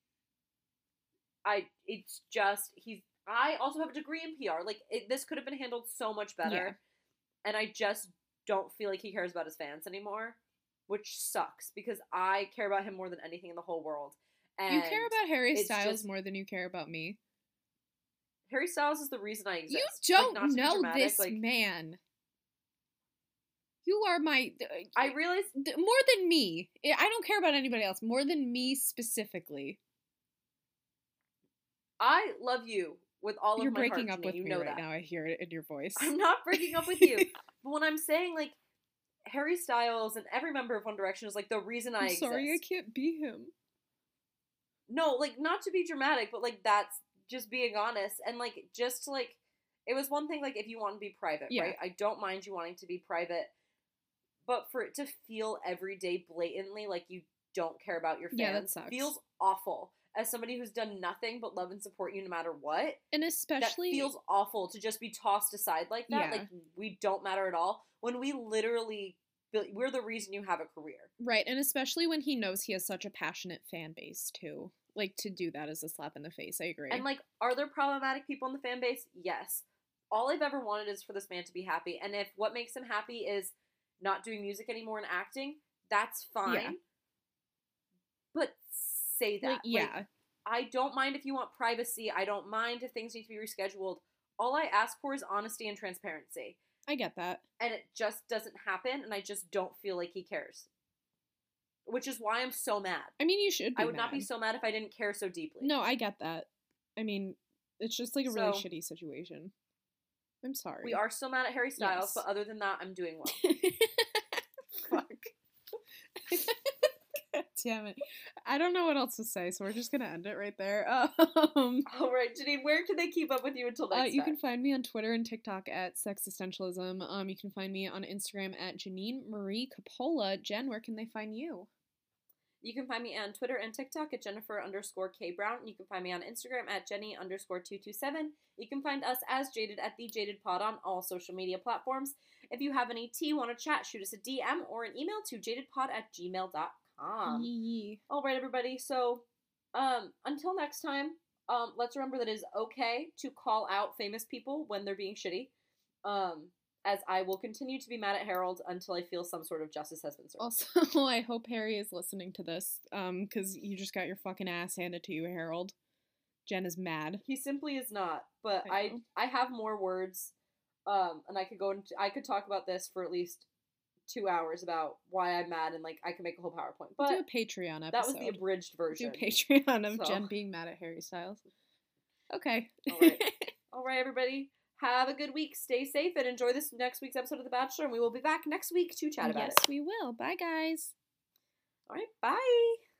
I, it's just, he's, I also have a degree in P R. Like, it, this could have been handled so much better. Yeah. And I just don't feel like he cares about his fans anymore, which sucks, because I care about him more than anything in the whole world. And You care about Harry it's Styles just- more than you care about me. Harry Styles is the reason I exist. You Like, don't not to be know dramatic, this like, man. You are my... I realize... More than me. I don't care about anybody else. More than me specifically. I love you with all You're of my breaking heart, up Janine. with you me know right that. now. I hear it in your voice. I'm not breaking up with you. But when I'm saying, like, Harry Styles and every member of One Direction is, like, the reason I I'm exist. sorry I can't be him. No, like, not to be dramatic, but, like, that's just being honest. And, like, just to, like, it was one thing, like, if you want to be private, Yeah. right? I don't mind you wanting to be private. But for it to feel every day blatantly like you don't care about your fans Yeah, that sucks. feels awful. As somebody who's done nothing but love and support you no matter what, And especially... that feels awful to just be tossed aside like that. Yeah. Like, we don't matter at all. When we literally, we're the reason you have a career. Right, and especially when he knows he has such a passionate fan base, too. Like, to do that is a slap in the face. I agree. And, like, are there problematic people in the fan base? Yes. All I've ever wanted is for this man to be happy. And if what makes him happy is not doing music anymore and acting, that's fine. Yeah. But say that. Like, yeah. Like, I don't mind if you want privacy. I don't mind if things need to be rescheduled. All I ask for is honesty and transparency. I get that. And it just doesn't happen, and I just don't feel like he cares. Which is why I'm so mad. I mean, you should be I would not be mad. so mad if I didn't care so deeply. No, I get that. I mean, it's just like a really So- shitty situation. I'm sorry. We are still mad at Harry Styles, Yes. but other than that, I'm doing well. Fuck. God damn it. I don't know what else to say, so we're just gonna end it right there. Um, All right, Janine, where can they keep up with you until uh, next you time? can find me on Twitter and TikTok at Sexistentialism. Um, you can find me on Instagram at Janine Marie Capola. Jen, where can they find you? You can find me on Twitter and TikTok at Jennifer underscore K Brown. You can find me on Instagram at Jenny underscore two two seven. You can find us as Jaded at The Jaded Pod on all social media platforms. If you have any tea, want to chat, shoot us a D M or an email to jadedpod at gmail dot com. Yee. All right, everybody. So, um, until next time, um, let's remember that it is okay to call out famous people when they're being shitty. Um, as I will continue to be mad at Harold until I feel some sort of justice has been served. Also, I hope Harry is listening to this, um, because you just got your fucking ass handed to you, Harold. Jen is mad. He simply is not. But I I, know. I, have more words, um, and I could go into I could talk about this for at least two hours about why I'm mad, and like I could make a whole PowerPoint. But Do a Patreon episode. that was the abridged Do version. a Patreon of So. Jen being mad at Harry Styles. Okay. All right. All right, everybody. Have a good week. Stay safe and enjoy this next week's episode of The Bachelor. And we will be back next week to chat about yes, it. we will. Bye, guys. All right. Bye.